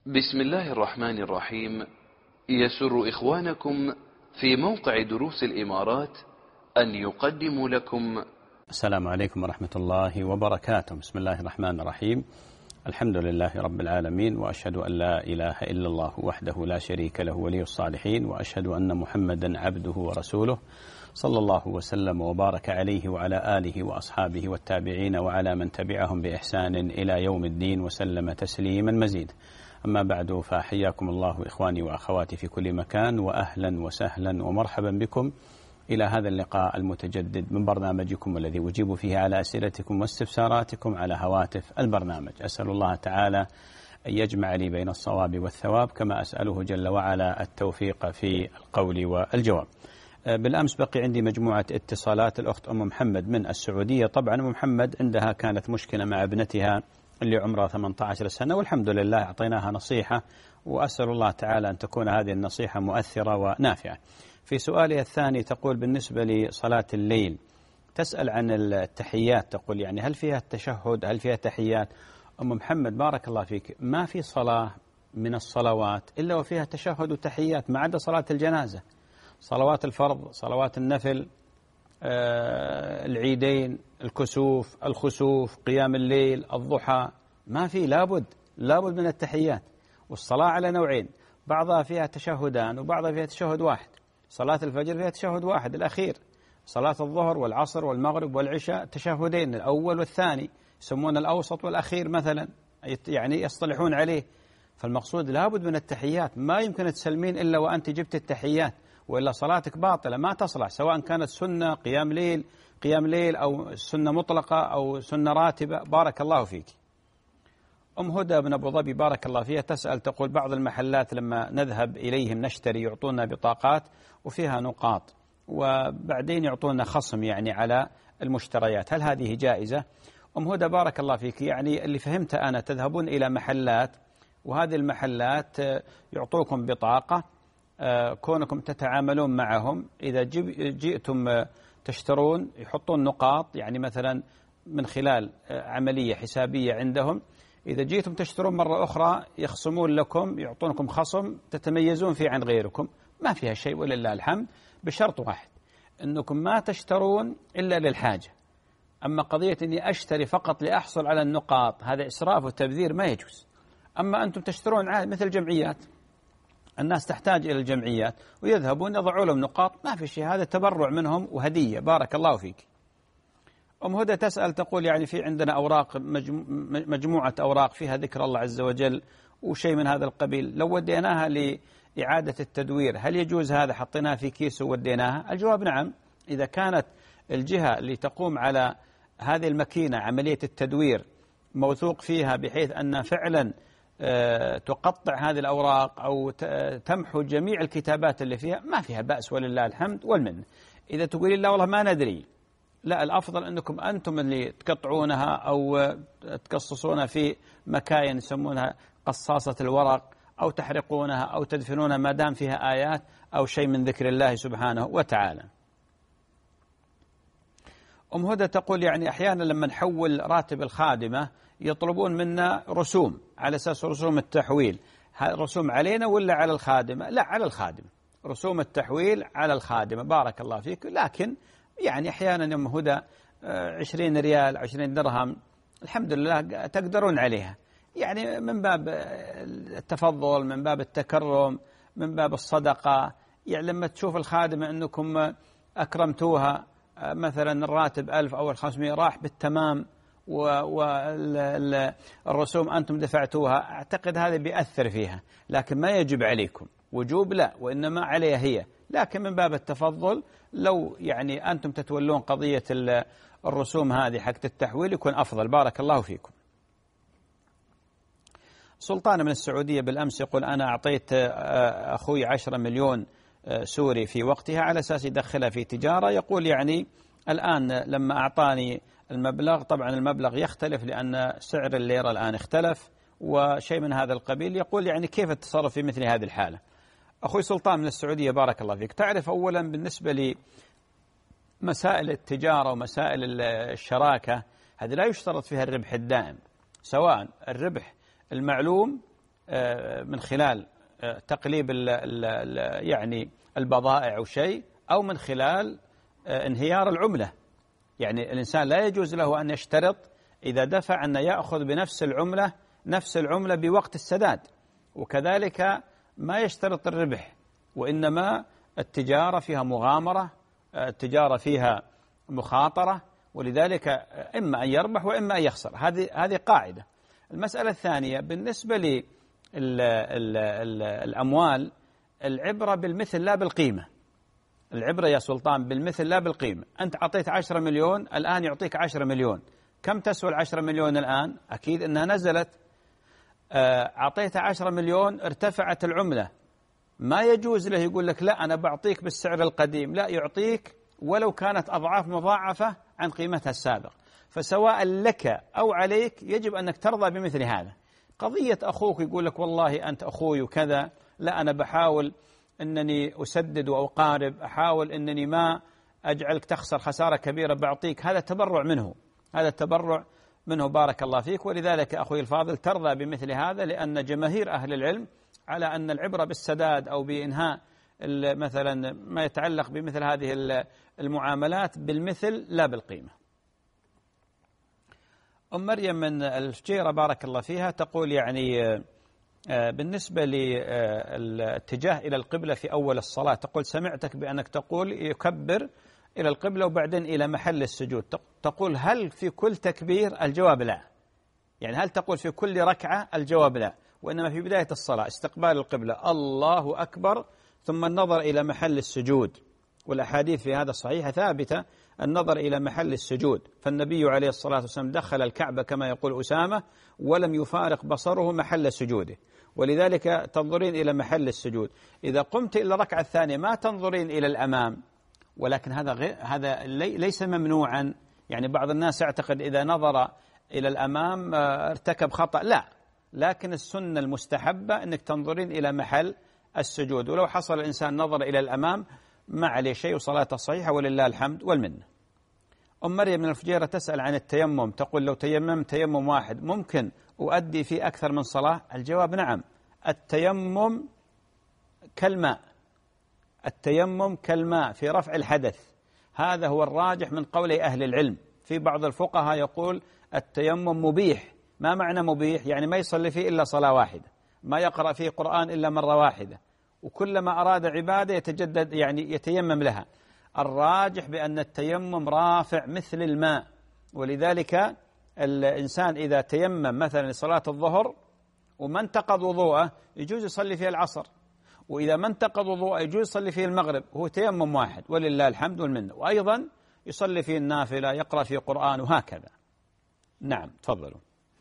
بسم الله الرحمن الرحيم. يسر إخوانكم في موقع دروس الإمارات أن يقدموا لكم السلام عليكم ورحمة الله وبركاته. بسم الله الرحمن الرحيم. الحمد لله رب العالمين، وأشهد أن لا إله إلا الله وحده لا شريك له ولي الصالحين، وأشهد أن محمدا عبده ورسوله صلى الله وسلم وبارك عليه وعلى آله وأصحابه والتابعين وعلى من تبعهم بإحسان إلى يوم الدين وسلم تسليما مزيدا. أما بعد، فحياكم الله إخواني وأخواتي في كل مكان، وأهلا وسهلا ومرحبا بكم إلى هذا اللقاء المتجدد من برنامجكم الذي أجيب فيه على أسئلتكم واستفساراتكم على هواتف البرنامج. أسأل الله تعالى أن يجمع لي بين الصواب والثواب، كما أسأله جل وعلا التوفيق في القول والجواب. بالأمس بقي عندي مجموعة اتصالات. الأخت أم محمد من السعودية. طبعا أم محمد عندها كانت مشكلة مع ابنتها اللي عمرها 18 سنة، والحمد لله أعطيناها نصيحة، وأسأل الله تعالى أن تكون هذه النصيحة مؤثرة ونافعة. في سؤالها الثاني تقول بالنسبة لصلاة الليل، تسأل عن التحيات، تقول يعني هل فيها التشهد، هل فيها تحيات؟ أم محمد بارك الله فيك، ما في صلاة من الصلوات إلا وفيها تشهد وتحيات ما عدا صلاة الجنازة. صلوات الفرض، صلوات النفل، العيدين، الكسوف، الخسوف، قيام الليل، الضحى، ما في، لابد من التحيات. والصلاة على نوعين، بعضها فيها تشهدان وبعضها فيها تشهد واحد. صلاة الفجر فيها تشهد واحد الأخير. صلاة الظهر والعصر والمغرب والعشاء تشهدين، الأول والثاني، يسمون الأوسط والأخير مثلا، يعني يصطلحون عليه. فالمقصود لابد من التحيات، ما يمكن تسلمين إلا وأنت جبت التحيات، وإلا صلاتك باطلة ما تصلح، سواء كانت سنة قيام ليل أو سنة مطلقة أو سنة راتبة. بارك الله فيك. أم هدى بن أبو ظبي بارك الله فيها تسأل، تقول بعض المحلات لما نذهب إليهم نشتري يعطونا بطاقات وفيها نقاط، وبعدين يعطونا خصم يعني على المشتريات، هل هذه جائزة؟ أم هدى بارك الله فيك، يعني اللي فهمت أنا تذهبون إلى محلات، وهذه المحلات يعطوكم بطاقة، كونكم تتعاملون معهم، إذا جئتم تشترون يحطون نقاط، يعني مثلا من خلال عملية حسابية عندهم، إذا جيتم تشترون مرة أخرى يخصمون لكم، يعطونكم خصم تتميزون فيه عن غيركم. ما فيها شيء ولله الحمد، بشرط واحد، أنكم ما تشترون إلا للحاجة. أما قضية أني أشتري فقط لأحصل على النقاط، هذا إسراف وتبذير ما يجوز. أما أنتم تشترون مثل الجمعيات، الناس تحتاج إلى الجمعيات ويذهبون يضعوا لهم نقاط، ما في شيء، هذا تبرع منهم وهدية. بارك الله فيك. أم هدى تسأل تقول يعني في عندنا أوراق، مجموعة أوراق فيها ذكر الله عز وجل وشيء من هذا القبيل، لو وديناها لإعادة التدوير هل يجوز هذا؟ حطيناها في كيس ووديناها؟ الجواب نعم. إذا كانت الجهة اللي تقوم على هذه الماكينة عملية التدوير موثوق فيها بحيث أن فعلا تقطع هذه الأوراق أو تمحو جميع الكتابات اللي فيها، ما فيها بأس ولله الحمد والمنة. إذا تقولين لا والله ما ندري، لا، الأفضل أنكم أنتم اللي تقطعونها أو تقصصونها في مكاين يسمونها قصاصة الورق، أو تحرقونها أو تدفنونها ما دام فيها آيات أو شيء من ذكر الله سبحانه وتعالى. أم هدى تقول يعني أحيانا لما نحول راتب الخادمة يطلبون منا رسوم على أساس رسوم التحويل، رسوم علينا ولا على الخادمة؟ لا، على الخادمة، رسوم التحويل على الخادمة. بارك الله فيك. لكن يعني أحيانا يا أم هدى 20 ريال 20 درهم الحمد لله تقدرون عليها، يعني من باب التفضل، من باب التكرم، من باب الصدقة. يعني لما تشوف الخادمة أنكم أكرمتوها، مثلا الراتب 1000 أو 500 راح بالتمام والرسوم أنتم دفعتوها، أعتقد هذا بيأثر فيها، لكن ما يجب عليكم وجوب، لا، وإنما عليها هي، لكن من باب التفضل لو يعني أنتم تتولون قضية الرسوم هذه حق التحويل يكون أفضل. بارك الله فيكم. سلطان من السعودية بالأمس يقول أنا أعطيت أخوي 10 مليون سوري في وقتها على أساس يدخلها في تجارة، يقول يعني الآن لما أعطاني المبلغ، طبعا المبلغ يختلف لأن سعر الليرة الآن اختلف وشيء من هذا القبيل، يقول يعني كيف التصرف في مثل هذه الحالة؟ أخوي سلطان من السعودية بارك الله فيك، تعرف أولا بالنسبة لمسائل التجارة ومسائل الشراكة هذه لا يشترط فيها الربح الدائم، سواء الربح المعلوم من خلال تقليب يعني البضائع أو شيء، أو من خلال انهيار العملة. يعني الإنسان لا يجوز له أن يشترط إذا دفع أن يأخذ بنفس العملة بوقت السداد، وكذلك ما يشترط الربح، وإنما التجارة فيها مغامرة، التجارة فيها مخاطرة، ولذلك إما أن يربح وإما أن يخسر. هذه قاعدة. المسألة الثانية بالنسبة للأموال، العبرة بالمثل لا بالقيمة. العبرة يا سلطان بالمثل لا بالقيمة. أنت أعطيت 10 مليون، الآن يعطيك 10 مليون. كم تسوى 10 مليون الآن؟ أكيد أنها نزلت. أعطيت 10 مليون، ارتفعت العملة، ما يجوز له يقول لك لا أنا بعطيك بالسعر القديم، لا، يعطيك ولو كانت أضعاف مضاعفة عن قيمتها السابق. فسواء لك أو عليك يجب أنك ترضى بمثل هذا. قضية أخوك يقول لك والله أنت أخوي وكذا، لا أنا بحاول أنني أسدد وأقارب، أحاول أنني ما أجعلك تخسر خسارة كبيرة بعطيك، هذا تبرع منه، بارك الله فيك. ولذلك أخوي الفاضل ترضى بمثل هذا، لأن جماهير أهل العلم على أن العبرة بالسداد أو بإنهاء مثلا ما يتعلق بمثل هذه المعاملات بالمثل لا بالقيمة. أم مريم من الفجيرة بارك الله فيها تقول يعني بالنسبة للاتجاه إلى القبلة في أول الصلاة، تقول سمعتك بأنك تقول يكبر إلى القبلة وبعدين إلى محل السجود، تقول هل في كل تكبير؟ الجواب لا. يعني هل تقول في كل ركعة؟ الجواب لا، وإنما في بداية الصلاة استقبال القبلة الله أكبر ثم النظر إلى محل السجود، والأحاديث في هذا صحيحة ثابتة، النظر إلى محل السجود. فالنبي عليه الصلاة والسلام دخل الكعبة كما يقول أسامة ولم يفارق بصره محل سجوده، ولذلك تنظرين إلى محل السجود. إذا قمت إلى الركعة الثانية ما تنظرين إلى الأمام، ولكن هذا ليس ممنوعا. يعني بعض الناس يعتقد إذا نظر إلى الأمام ارتكب خطأ، لا، لكن السنة المستحبة أنك تنظرين إلى محل السجود، ولو حصل الإنسان نظر إلى الأمام ما عليه شيء وصلاته صحيحة ولله الحمد والمنة. أم مريم من الفجيرة تسأل عن التيمم، تقول لو تيمم تيمم واحد ممكن أؤدي فيه أكثر من صلاة؟ الجواب نعم. التيمم كالماء في رفع الحدث، هذا هو الراجح من قول أهل العلم. في بعض الفقهاء يقول التيمم مبيح. ما معنى مبيح؟ يعني ما يصلي فيه إلا صلاة واحدة، ما يقرأ فيه قرآن إلا مرة واحدة، وكلما أراد عبادة يتجدد يعني يتيمم لها. الراجح بأن التيمم رافع مثل الماء، ولذلك الإنسان إذا تيمم مثلا لصلاة الظهر وما انتقض وضوءه يجوز يصلي فيه العصر، وإذا ما انتقض وضوءه يجوز يصلي فيه المغرب، هو تيمم واحد ولله الحمد والمنة. وأيضا يصلي فيه النافلة، يقرأ فيه قرآن وهكذا. نعم تفضلوا.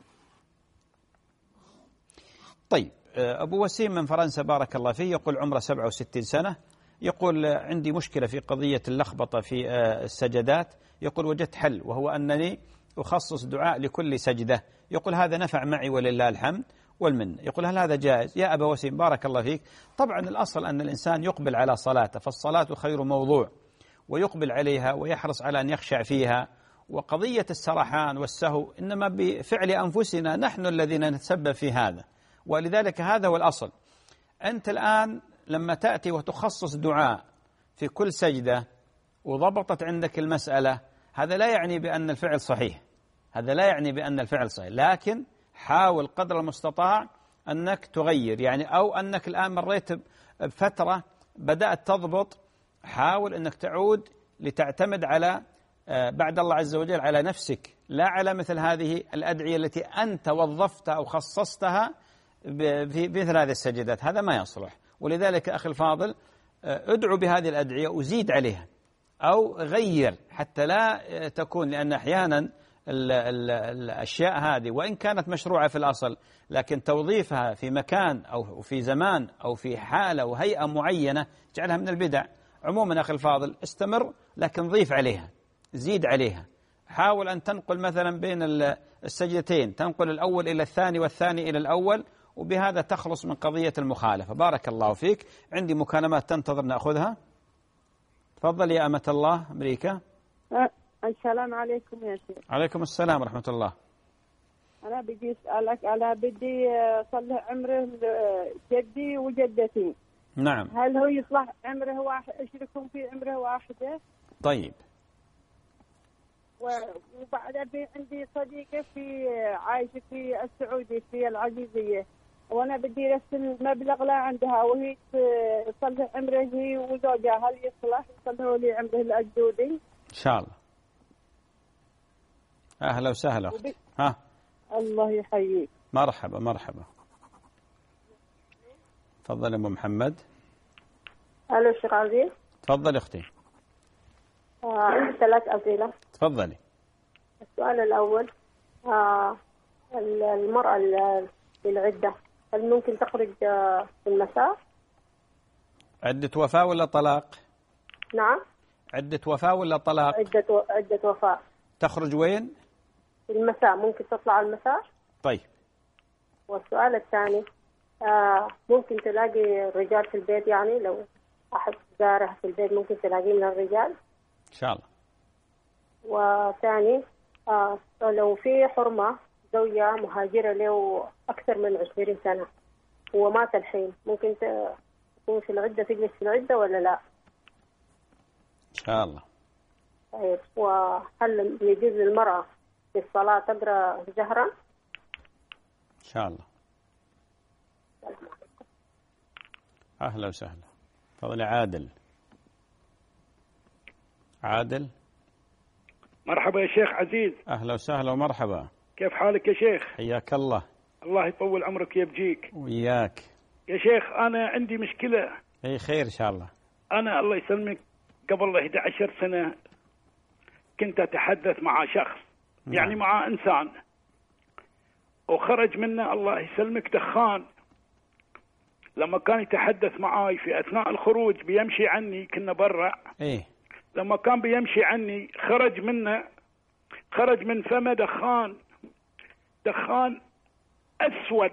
طيب أبو وسيم من فرنسا بارك الله فيه يقول عمره 67 سنة، يقول عندي مشكلة في قضية اللخبطة في السجدات، يقول وجدت حل وهو أنني أخصص دعاء لكل سجدة، يقول هذا نفع معي ولله الحمد والمن. يقول هل هذا جائز؟ يا أبا وسيم بارك الله فيك، طبعا الأصل أن الإنسان يقبل على صلاته، فالصلاة خير موضوع، ويقبل عليها ويحرص على أن يخشع فيها. وقضية السرحان والسهو إنما بفعل أنفسنا نحن الذين نتسبب في هذا، ولذلك هذا هو الأصل. أنت الآن لما تأتي وتخصص دعاء في كل سجدة وضبطت عندك المسألة، هذا لا يعني بأن الفعل صحيح، لكن حاول قدر المستطاع أنك تغير، يعني أو أنك الآن مريت بفترة بدأت تضبط، حاول أنك تعود لتعتمد على بعد الله عز وجل على نفسك، لا على مثل هذه الأدعية التي أنت وظفتها أو خصصتها في مثل هذه السجدات، هذا ما يصلح. ولذلك أخي الفاضل ادعو بهذه الأدعية وزيد عليها أو غير، حتى لا تكون، لأن أحيانا الأشياء هذه وإن كانت مشروعة في الأصل، لكن توظيفها في مكان أو في زمان أو في حالة وهيئة معينة جعلها من البدع. عموما أخي الفاضل استمر، لكن ضيف عليها، زيد عليها، حاول أن تنقل مثلا بين السجدتين، تنقل الأول إلى الثاني والثاني إلى الأول، وبهذا تخلص من قضية المخالفة. بارك الله فيك. عندي مكالمات تنتظر نأخذها. تفضل يا أمة الله أمريكا. السلام عليكم يا شيخ. عليكم السلام ورحمة الله. أنا بدي أسألك، أنا بدي أصلح عمره جدي وجدتي. نعم. هل هو يصلح عمره واحد، أشركهم في عمره واحدة؟ طيب. وبعد عندي صديقة عايشة في السعودية في العزيزية، وأنا بدي نفس المبلغ لا عندها، وهي تصلح عمره هي وزوجها، هل يصلح يصلحوا لي عمره الأجدودي؟ إن شاء الله. أهلا وسهلا أختي. ها. الله يحييك. مرحبا مرحبا. تفضل أبو محمد. ألو شيخ عزيز. تفضل أختي. عندي 3 أسئلة. تفضلي. السؤال الأول، المرأة للعدة هل ممكن تخرج في المساء؟ عدة وفاة ولا طلاق؟ نعم. عدة وفاة ولا طلاق؟ عدة وفاة. تخرج وين؟ في المساء، ممكن تطلع المساء. طيب. والسؤال الثاني، ممكن تلاقي الرجال في البيت، يعني لو أحد زاره في البيت ممكن تلاقيه من الرجال؟ إن شاء الله. وثاني، لو في حرمة زوجة مهاجرة له أكثر من 20 سنة ومات الحين، ممكن تكون في العدة، تجلس في العدة ولا لا؟ إن شاء الله. طيب، وهل يجوز للمرأة في الصلاة تقرأ جهرا؟ إن شاء الله. أهلا وسهلا. تفضل عادل. عادل. مرحبا يا شيخ عزيز. أهلا وسهلا ومرحبا. كيف حالك يا شيخ؟ حياك الله. الله يطول عمرك ويبجيك. وياك. يا شيخ أنا عندي مشكلة. أي خير إن شاء الله. أنا الله يسلمك قبل 11 سنة كنت أتحدث مع شخص، يعني مع إنسان، وخرج منه الله يسلمك دخان. لما كان يتحدث معاي في أثناء الخروج بيمشي عني، كنا برا. إيه. لما كان بيمشي عني خرج من فمه دخان أسود.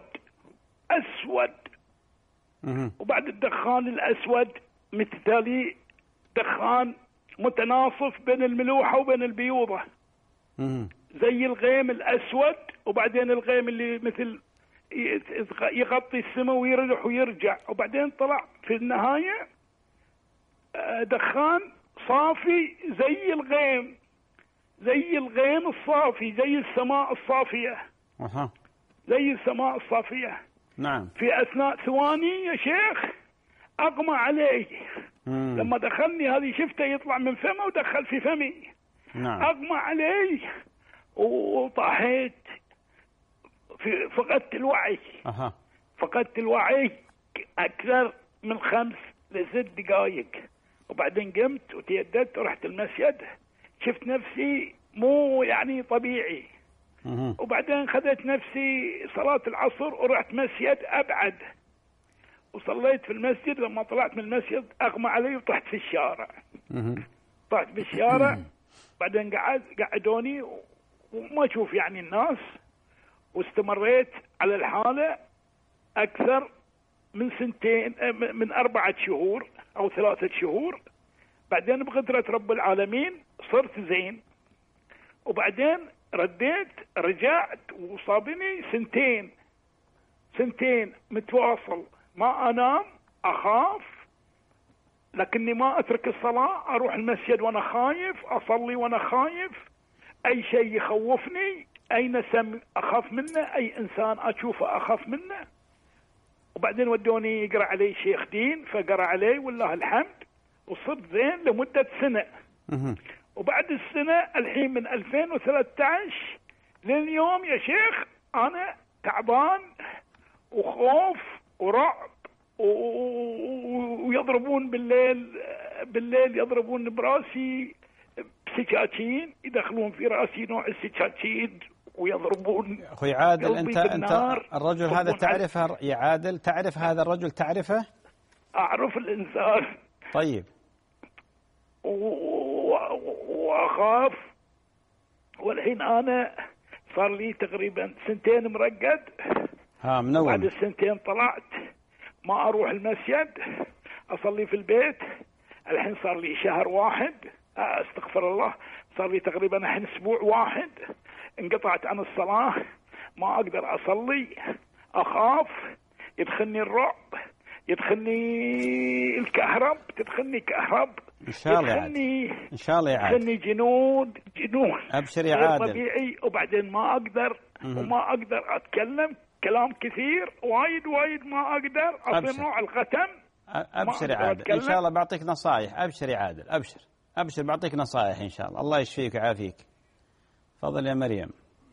وبعد الدخان الأسود مثالي دخان متناصف بين الملوحة وبين البيوضة، زي الغيم الأسود، وبعدين الغيم اللي مثل يغطي السماء ويرجع ويرجع، وبعدين طلع في النهاية دخان صافي زي الغيم الصافي، زي السماء الصافية. زي السماء الصافية. نعم. في أثناء ثواني يا شيخ أغمى علي. لما دخلني هذه شفته يطلع من فمه ودخل في فمي. نعم. أغمى علي وطاحت، فقدت الوعي. فقدت الوعي أكثر من 5 ل 6 دقائق، وبعدين قمت وتيددت ورحت المسجد، شفت نفسي مو يعني طبيعي. وبعدين خذت نفسي صلاة العصر ورحت مسجد أبعد، وصليت في المسجد. لما طلعت من المسجد أغمى علي وطحت في الشارع. طحت في الشارع، بعدين قعدوني وما أشوف يعني الناس، واستمريت على الحالة أكثر من 4 شهور أو 3 شهور. بعدين بقدرة رب العالمين صرت زين، وبعدين رجعت وصابني 2 سنين متواصل، ما أنام، أخاف، لكني ما أترك الصلاة، أروح المسجد وأنا خايف، أصلي وأنا خايف، أي شيء يخوفني، أي نسم أخاف منه، أي إنسان أشوفه أخاف منه. وبعدين ودوني يقرأ علي شيخ دين، فقرأ علي والله الحمد، وصرت زين لمدة سنة. وبعد السنة الحين من 2013 لليوم يا شيخ أنا تعبان وخوف ورعب، ويضربون بالليل يضربون براسي بسكاكين، يدخلون في راسي نوع السكاكين ويضربون. أخوي عادل، أنت الرجل هذا تعرفه يا عادل؟ تعرف هذا الرجل؟ تعرفه؟ أعرف الإنسان. طيب. وأخاف. والحين أنا صار لي تقريبا 2 مرقد. منوم. بعد ال2 طلعت ما أروح المسجد، أصلي في البيت. الحين صار لي شهر واحد، استغفر الله، صار لي تقريبا الحين أسبوع واحد انقطعت عن الصلاة، ما أقدر أصلي، أخاف، يدخلني الرعب، يدخلني الكهرب، تدخلني كهرب، إن شاء الله يعادل، إن شاء الله يعادل، يدخلني جنون أبشر يا عادل طبيعي، وبعدين ما أقدر وما أقدر أتكلم كلام كثير وايد ما أقدر أصير نوع الختم. أبشر يا عادل، إن شاء الله بعطيك نصائح. أبشر يا عادل، أبشر بعطيك نصائح إن شاء الله. الله يشفيك ويعافيك. تفضل يا مريم.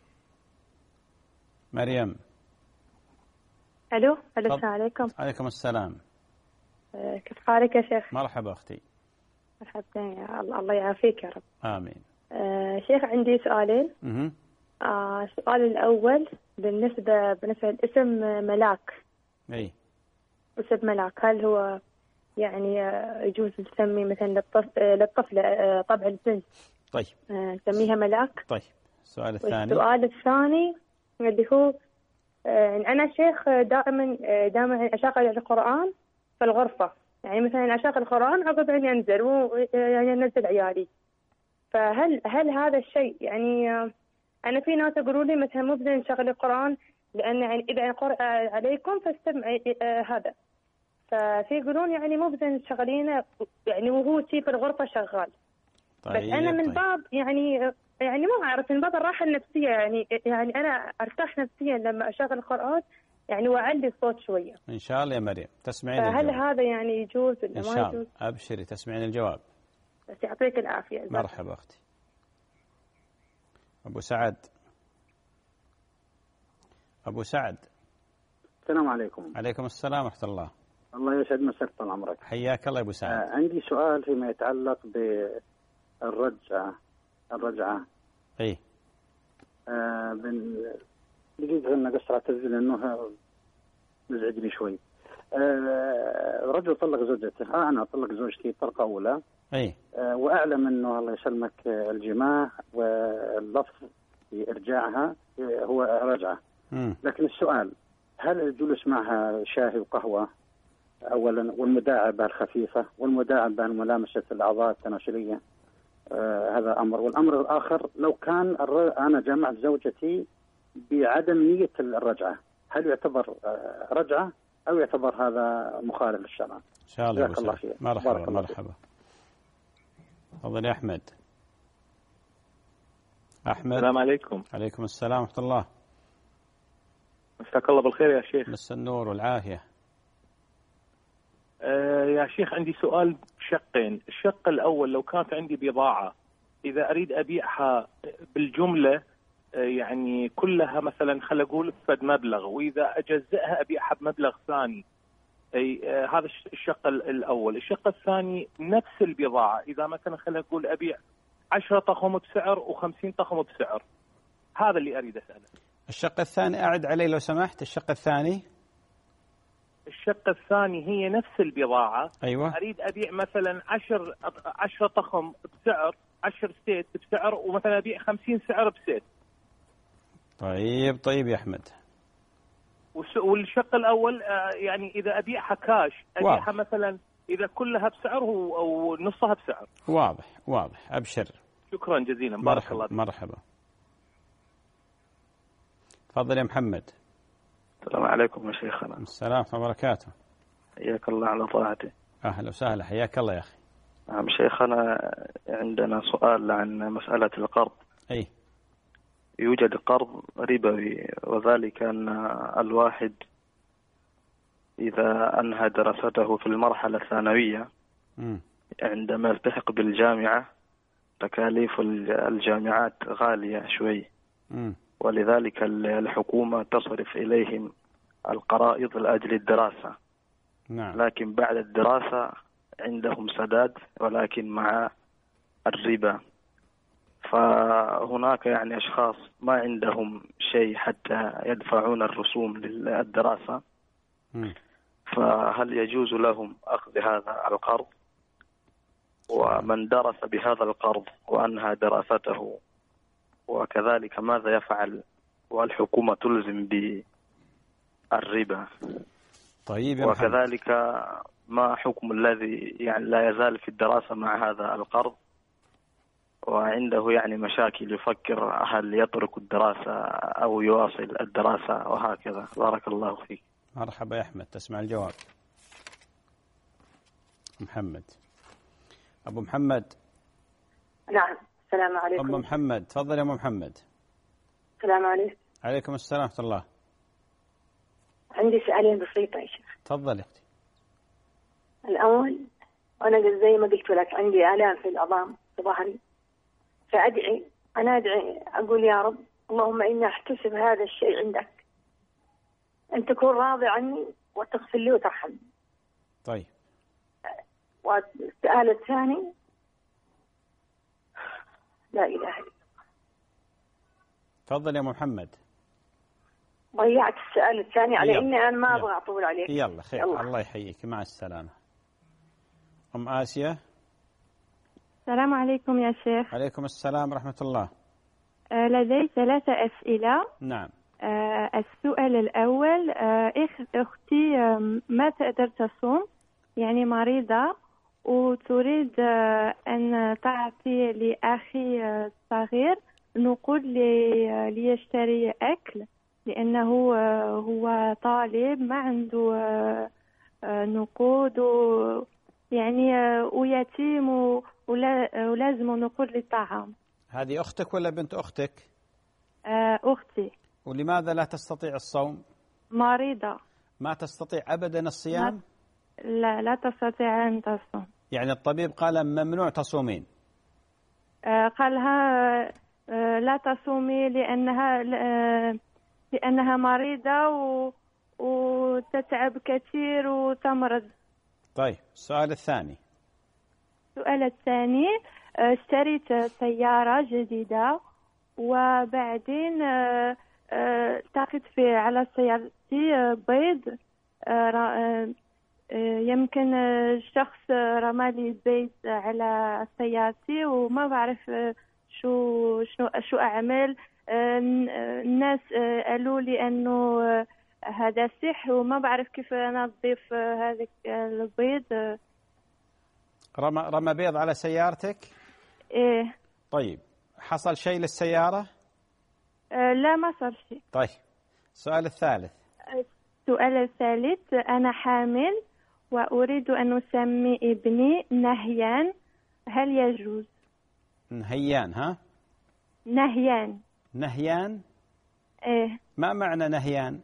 مريم. الو السلام عليكم. عليكم السلام. كيف حالك يا شيخ؟ مرحبا اختي. مرحبا يا الله يعافيك يا رب. امين. شيخ عندي سؤالين. السؤال الاول بالنسبه لاسم ملاك. اي. اسم ملاك، هل هو يعني يجوز نسمي مثلا للطفله طبع البنت؟ طيب. نسميها ملاك. طيب. السؤال الثاني. السؤال الثاني اللي هو أنا شيخ دائما أشغل القرآن في الغرفة، يعني مثلا أشغل القرآن عقب أن ينزل يعني أنزل عيالي، فهل هذا الشيء يعني أنا في ناس يقولوا لي مثلا مو بزين نشغل القرآن لأن يعني إذا قرأ عليكم فاستمع هذا، ففي يقولون يعني مو بزين تشغلينه يعني وهو في الغرفة شغال. طيب. بس أنا من باب يعني ما أعرف، من باب الراحة النفسية، يعني أنا أرتاح نفسيا لما أشغل القرآن يعني وأعلي الصوت شوية. إن شاء الله يا مريم تسمعين الجواب. هل هذا يعني يجوز ولا ما يجوز؟ إن شاء الله. أبشري تسمعين الجواب. بس يعطيك العافية. مرحبا أختي. أبو سعد. أبو سعد. السلام عليكم. عليكم السلام ورحمة الله. الله يسعد مساك طال عمرك. حياك الله يا أبو سعد. عندي سؤال فيما يتعلق بالرجعة. اي. دقيقة أنا قصر أعتذر لأنه مزعجني شوي. رجل طلق زوجته، أنا أطلق زوجتي طلقة أولى. اي. وأعلم أنه الله يسلمك الجماع واللفظ في إرجاعها هو رجعة. لكن السؤال، هل الجلوس معها شاهي وقهوة أولا، والمداعبة الخفيفة والمداعبة ملامسة الأعضاء التناسلية، هذا أمر. والأمر الآخر، لو كان أنا جامعت زوجتي بعدم نية الرجعة، هل يعتبر رجعة أو يعتبر هذا مخالف للشرع؟ إن شاء الله. جزاك الله خير. مرحبا. تفضل يا أحمد. أحمد. السلام عليكم. عليكم السلام ورحمة الله. مساك الله بالخير يا شيخ. مس النور والعافية. يا شيخ عندي سؤال بشقين. الشق الأول، لو كانت عندي بضاعة إذا أريد أبيعها بالجملة يعني كلها مثلا خل أقول بفد مبلغ، وإذا أجزئها أبيعها بمبلغ ثاني، أي هذا الشق الأول. الشق الثاني نفس البضاعة، إذا مثلا خل أقول أبيع 10 طخم بسعر و50 طخم بسعر، هذا اللي أريد أسأله. الشق الثاني أعد علي لو سمحت. الشق الثاني هي نفس البضاعة. أيوة. أريد أبيع مثلا 10 طخم بسعر، 10 ستيت بسعر، ومثلا أبيع 50 سعر بسيت. طيب يا أحمد. والشق الأول يعني إذا أبيعها كاش أبيعها مثلا إذا كلها بسعر أو نصها بسعر. واضح. أبشر. شكرا جزيلا. بارك الله. مرحبا. تفضل يا محمد. السلام عليكم يا شيخنا. السلام ورحمة الله وبركاته. حياك الله على طاعته. أهلا وسهلا، حياك الله يا أخي. نعم شيخنا، عندنا سؤال عن مسألة القرض. أي. يوجد قرض ربوي، وذلك أن الواحد إذا أنهى دراسته في المرحلة الثانوية عندما يلتحق بالجامعة تكاليف الجامعات غالية شوي، ولذلك الحكومة تصرف إليهم القرائض لأجل الدراسة. نعم. لكن بعد الدراسة عندهم سداد ولكن مع الربا، فهناك يعني أشخاص ما عندهم شيء حتى يدفعون الرسوم للدراسة، فهل يجوز لهم أخذ هذا القرض؟ ومن درس بهذا القرض وأنهى دراسته وكذلك ماذا يفعل والحكومة تلزم بالربا؟ طيب يا وكذلك ما حكم الذي يعني لا يزال في الدراسة مع هذا القرض وعنده يعني مشاكل، يفكر هل يترك الدراسة أو يواصل الدراسة وهكذا. بارك الله فيك. مرحبا يا أحمد، تسمع الجواب. محمد، أبو محمد. نعم، السلام عليكم. أبو محمد تفضل يا أبو محمد. السلام عليكم. عليكم السلام ورحمة الله. عندي سؤالين بسيطة يا شيخ. تفضل اختي. الأول، أنا زي ما قلت لك عندي آلام في العظام في ظهري، فأدعي، أنا أدعي أقول يا رب اللهم إني أحتسب هذا الشيء عندك، أن تكون راضي عني وتغفر لي وترحمني. طيب. والسؤال الثاني، لا إله إلا الله. تفضل يا محمد. ضيعت السؤال الثاني على إني أنا ما أبغى أطول عليك. يلا خير، الله يحييك، مع السلامة. أم آسيا. السلام عليكم يا شيخ. عليكم السلام ورحمة الله. لدي 3 أسئلة. نعم. السؤال الأول، أختي ما تقدر تصوم، يعني مريضة، وتريد أن تعطي لأخي الصغير نقود ليشتري أكل، لأنه هو طالب ما عنده نقود، يعني ويتيم ولازم نقود للطعام. هذه أختك ولا بنت أختك؟ أختي. ولماذا لا تستطيع الصوم؟ مريضة. ما تستطيع أبدا الصيام؟ لا تستطيع أن تصوم. يعني الطبيب قال ممنوع تصومين؟ قالها لا تصومي لأنها مريضة وتتعب كثير وتمرض. طيب، السؤال الثاني. السؤال الثاني، اشتريت سيارة جديدة، وبعدين التقيت على سيارتي بيض، يمكن الشخص رمى لي بيض على سيارتي وما بعرف شو أعمل. الناس قالوا لي أنه هذا سحر وما بعرف كيف أنظف هذا البيض. رمى بيض على سيارتك؟ إيه. طيب، حصل شيء للسيارة؟ لا، ما صار شيء. طيب، السؤال الثالث. السؤال الثالث، أنا حامل وأريد أن أسمي ابني نهيان، هل يجوز؟ نهيان؟ ها؟ نهيان. نهيان؟ إيه. ما معنى نهيان؟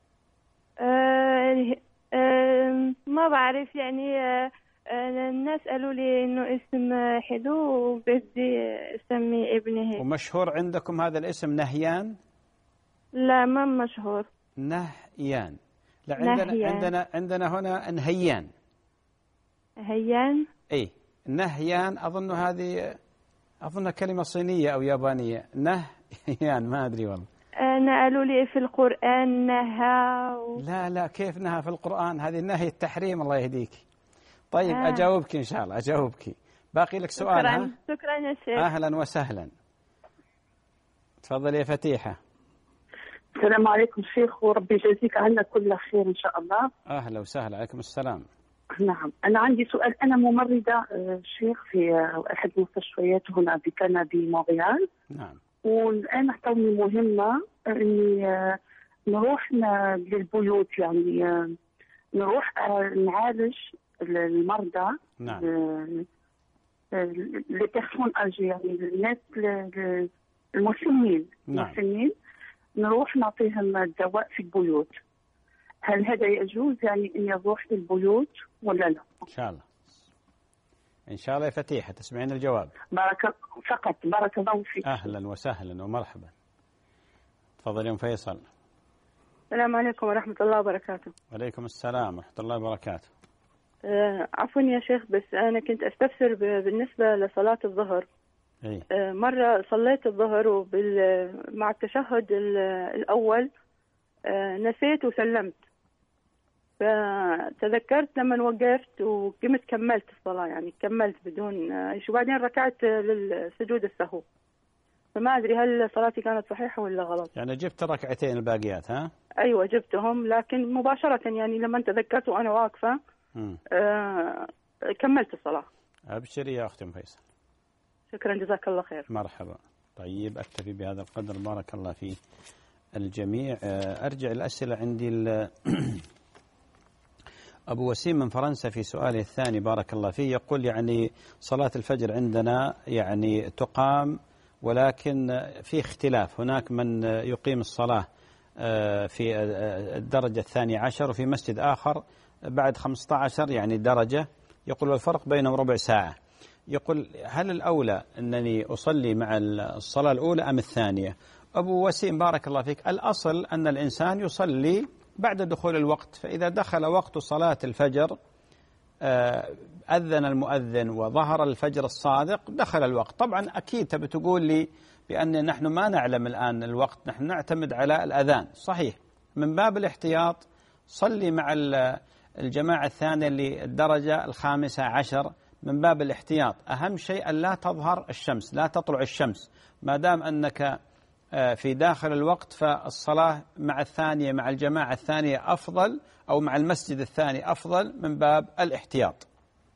ما بعرف، يعني الناس قالوا لي إنه اسم حلو وبدي أسمي ابني هيك. ومشهور عندكم هذا الاسم نهيان؟ لا، ما مشهور. نهيان. لا، عندنا هنا نهيان. هيان؟ اي، نهيان أظن كلمة صينية أو يابانية. نهيان، ما أدري والله. أنا قالوا لي في القرآن نهى لا، كيف نهى في القرآن؟ هذه نهي التحريم، الله يهديك. طيب، أجاوبك إن شاء الله، أجاوبك. باقي لك سؤال. شكرا. شكرا يا شيخ. أهلا وسهلا. تفضل يا فتيحة. السلام عليكم شيخ، وربي يجازيك عنا كل خير إن شاء الله. أهلا وسهلا. عليكم السلام. نعم، أنا عندي سؤال. أنا ممرضة شيخ في أحد المستشفيات هنا بمونريال. نعم. والآن اعطوني مهمة إني نروح للبيوت، يعني نروح نعالج المرضى. نعم. لي بيرسون اجي، يعني الناس المسنين. نعم. المسنين نروح نعطيهم الدواء في البيوت. هل هذا يجوز، يعني اني اروح للبيوت ولا لا؟ ان شاء الله. ان شاء الله يا فتيحة تسمعين الجواب. بارك الله فيك. اهلا وسهلا ومرحبا. تفضل يا ام فيصل. السلام عليكم ورحمة الله وبركاته. وعليكم السلام ورحمة الله وبركاته. عفوا يا شيخ، بس أنا كنت أستفسر بالنسبة لصلاة الظهر. مرة صليت الظهر مع التشهد الأول نسيت وسلمت، فتذكرت لما وقفت وقمت كملت الصلاة، يعني كملت بدون شو، بعدين ركعت للسجود السهو، فما أدري هل صلاتي كانت صحيحة ولا غلط. يعني جبت الركعتين الباقيات؟ ها؟ أيوة جبتهم، لكن مباشرة يعني لما تذكرت وأنا واقفة كملت الصلاة. أبشري يا أختي أم فيصل. شكرا جزاك الله خير. مرحبا. طيب أكتفي بهذا القدر، بارك الله في الجميع. أرجع الأسئلة عندي. أبو وسيم من فرنسا في سؤاله الثاني بارك الله فيه يقول يعني صلاة الفجر عندنا يعني تقام، ولكن في اختلاف، هناك من يقيم الصلاة في الدرجة 12 وفي مسجد آخر بعد 15 يعني درجة، يقول الفرق بينهم ربع ساعة. يقول هل الأولى أنني أصلي مع الصلاة الأولى أم الثانية؟ أبو وسيم بارك الله فيك، الأصل أن الإنسان يصلي بعد دخول الوقت، فإذا دخل وقت صلاة الفجر أذن المؤذن وظهر الفجر الصادق دخل الوقت. طبعا أكيد تبي تقول لي بأن نحن ما نعلم الآن الوقت، نحن نعتمد على الأذان، صحيح، من باب الاحتياط صلي مع الجماعة الثانية للدرجة 15 من باب الاحتياط. أهم شيء أن لا تظهر الشمس، لا تطلع الشمس، ما دام أنك في داخل الوقت فالصلاة مع الثانية مع الجماعة الثانية أفضل، أو مع المسجد الثاني أفضل من باب الاحتياط.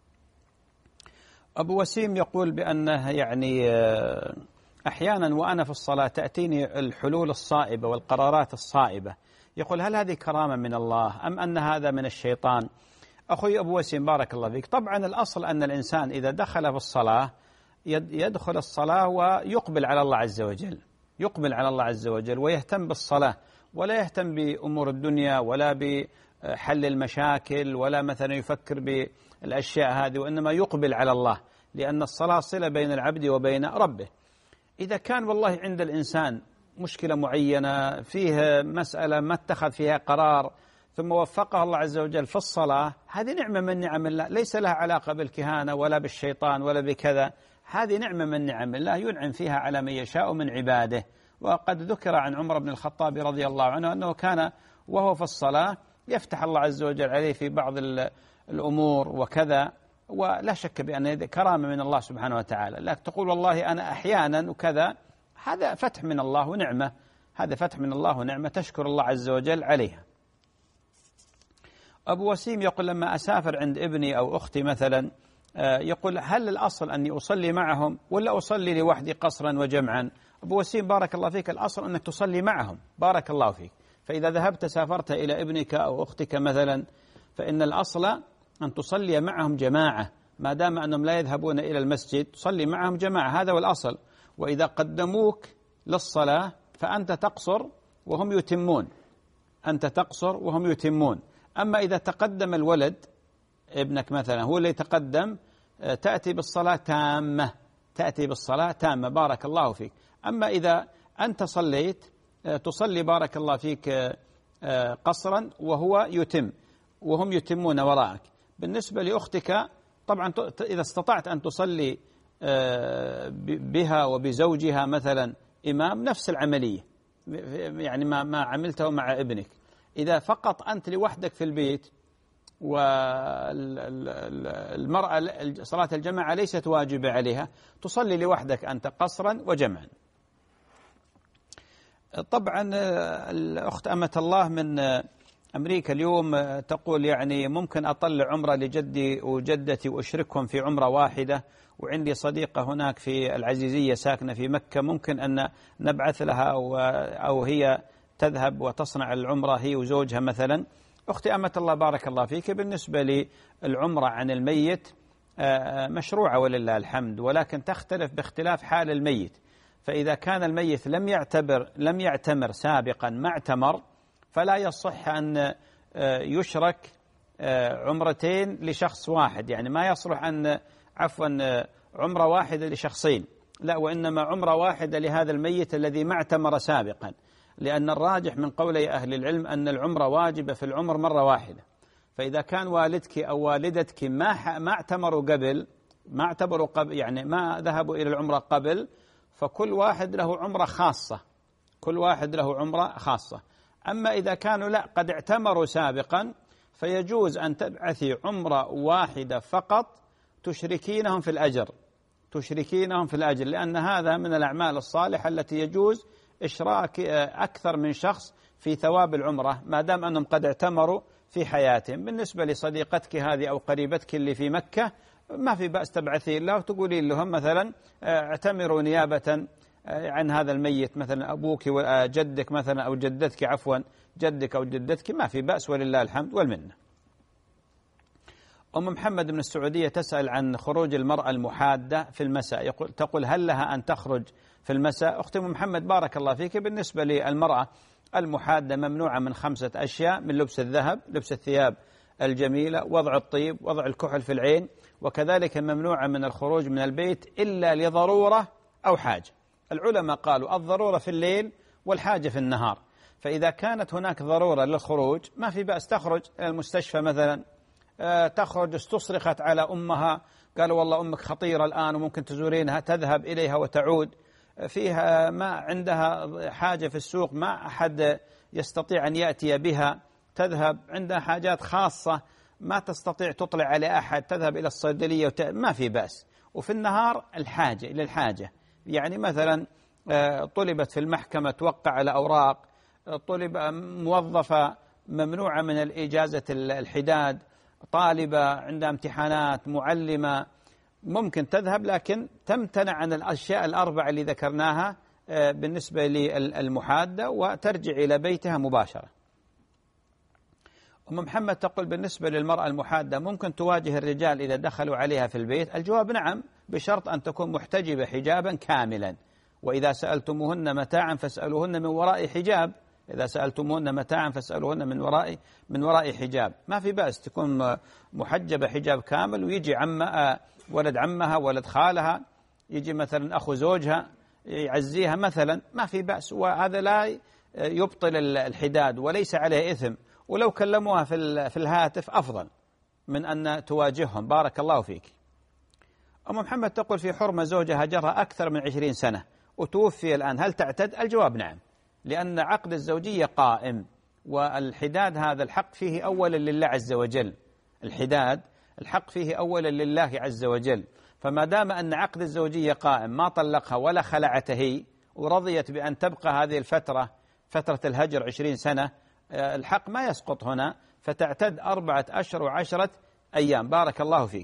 أبو وسيم يقول بأنه يعني أحيانا وأنا في الصلاة تأتيني الحلول الصائبة والقرارات الصائبة، يقول هل هذه كرامة من الله أم أن هذا من الشيطان؟ أخوي أبو وسيم بارك الله فيك، طبعا الأصل أن الإنسان إذا دخل في الصلاة يدخل الصلاة ويقبل على الله عز وجل، يقبل على الله عز وجل ويهتم بالصلاة، ولا يهتم بأمور الدنيا ولا بحل المشاكل ولا مثلا يفكر بالأشياء هذه، وإنما يقبل على الله، لأن الصلاة صلة بين العبد وبين ربه. إذا كان والله عند الإنسان مشكلة معينة، فيه مسألة ما اتخذ فيها قرار ثم وفقه الله عز وجل في الصلاة، هذه نعمة من نعم الله، ليس لها علاقة بالكهانة ولا بالشيطان ولا بكذا، هذه نعمة من نعم الله ينعم فيها على من يشاء من عباده. وقد ذكر عن عمر بن الخطاب رضي الله عنه أنه كان وهو في الصلاة يفتح الله عز وجل عليه في بعض الأمور وكذا، ولا شك بأن هذه كرامة من الله سبحانه وتعالى. لكن تقول والله أنا أحيانا وكذا، هذا فتح من الله ونعمة، هذا فتح من الله ونعمة تشكر الله عز وجل عليها. أبو وسيم يقول لما أسافر عند ابني أو أختي مثلا، يقول هل الأصل أني أصلي معهم ولا أصلي لوحدي قصرا وجمعا؟ أبو وسيم بارك الله فيك، الأصل أنك تصلي معهم، بارك الله فيك. فإذا ذهبت سافرت إلى ابنك أو أختك مثلا، فإن الأصل أن تصلي معهم جماعة، ما دام أنهم لا يذهبون إلى المسجد تصلي معهم جماعة، هذا هو الأصل. وإذا قدموك للصلاة فأنت تقصر وهم يتمون، أنت تقصر وهم يتمون. أما إذا تقدم الولد ابنك مثلا هو اللي يتقدم، تأتي بالصلاة تامة، تأتي بالصلاة تامة، بارك الله فيك. أما إذا أنت صليت تصلي بارك الله فيك قصرا وهو يتم وهم يتمون وراءك. بالنسبة لأختك طبعا إذا استطعت أن تصلي بها وبزوجها مثلا إمام، نفس العملية يعني ما عملته مع ابنك. إذا فقط أنت لوحدك في البيت والمرأة صلاة الجماعة ليست واجبة عليها، تصلي لوحدك أنت قصرا وجمعا. طبعا الأخت أمة الله من أمريكا اليوم تقول يعني ممكن أطلع عمرة لجدي وجدتي وأشركهم في عمرة واحدة، وعندي صديقة هناك في العزيزية ساكنة في مكة، ممكن أن نبعث لها أو هي تذهب وتصنع العمرة هي وزوجها مثلا. أختي أمة الله بارك الله فيك، بالنسبة للعمرة عن الميت مشروعة ولله الحمد، ولكن تختلف باختلاف حال الميت. فإذا كان الميت لم يعتمر سابقا ما اعتمر، فلا يصح أن يشرك عمرتين لشخص واحد، يعني ما يصلح أن عمرة واحدة لشخصين، لا، وإنما عمرة واحدة لهذا الميت الذي ما اعتمر سابقا، لأن الراجح من قولي أهل العلم أن العمرة واجبة في العمر مرة واحدة. فإذا كان والدك أو والدتك ما اعتمروا قبل، يعني ما ذهبوا إلى العمرة قبل، فكل واحد له عمرة خاصة، كل واحد له عمرة خاصة. أما إذا كانوا لا قد اعتمروا سابقا، فيجوز أن تبعثي عمرة واحدة فقط تشركينهم في الأجر، تشركينهم في الأجر، لأن هذا من الأعمال الصالحة التي يجوز إشراك أكثر من شخص في ثواب العمرة، ما دام أنهم قد اعتمروا في حياتهم. بالنسبة لصديقتك هذه أو قريبتك اللي في مكة ما في بأس تبعثين له وتقولين لهم مثلا اعتمروا نيابة عن هذا الميت، مثلا أبوك وجدك مثلا أو جدتك، عفوا جدك أو جدتك، ما في بأس ولله الحمد والمنة. أم محمد من السعودية تسأل عن خروج المرأة المحادة في المساء، تقول هل لها أن تخرج في المساء؟ أختي أم محمد بارك الله فيك، بالنسبة للمرأة المحادة ممنوعة من 5 أشياء: من لبس الذهب، لبس الثياب الجميلة، وضع الطيب، وضع الكحل في العين، وكذلك ممنوعة من الخروج من البيت إلا لضرورة أو حاجة. العلماء قالوا الضرورة في الليل والحاجة في النهار، فإذا كانت هناك ضرورة للخروج ما في بأس تخرج إلى المستشفى مثلا، تخرج استصرخت على أمها، قالوا والله أمك خطيرة الآن وممكن تزورينها، تذهب إليها وتعود. فيها ما عندها حاجة في السوق ما أحد يستطيع أن يأتي بها، تذهب عندها حاجات خاصة ما تستطيع تطلع على أحد، تذهب إلى الصيدلية ما في بأس. وفي النهار الحاجة إلى الحاجة، يعني مثلا طلبت في المحكمة توقع على أوراق، طلب موظفة ممنوعة من الإجازة الحداد، طالبة عندها امتحانات، معلمة، ممكن تذهب لكن تمتنع عن الأشياء الأربعة اللي ذكرناها بالنسبة للمحادة وترجع إلى بيتها مباشرة. أم محمد تقول بالنسبة للمرأة المحادة ممكن تواجه الرجال إذا دخلوا عليها في البيت؟ الجواب نعم، بشرط أن تكون محتجبة حجابا كاملا. وإذا سألتموهن متاعا فاسألوهن من وراء حجاب، إذا سألتموهن متاعا فاسألوهن من وراء حجاب، ما في بأس تكون محجبة حجاب كامل ويجي ولد عمها ولد خالها، يجي مثلا أخو زوجها يعزيها مثلا، ما في بأس، وهذا لا يبطل الحداد وليس عليه إثم. ولو كلموها في الهاتف أفضل من أن تواجههم. بارك الله فيك. أم محمد تقول في حرمة زوجها هجرها أكثر من 20 سنة وتوفي الآن، هل تعتد؟ الجواب نعم، لأن عقد الزوجية قائم، والحداد هذا الحق فيه أولا لله عز وجل، الحداد الحق فيه أولا لله عز وجل. فما دام أن عقد الزوجية قائم ما طلقها ولا خلعته هي ورضيت بأن تبقى هذه الفترة، فترة الهجر 20 سنة، الحق ما يسقط هنا، فتعتد 4 أشهر و10 أيام. بارك الله فيك.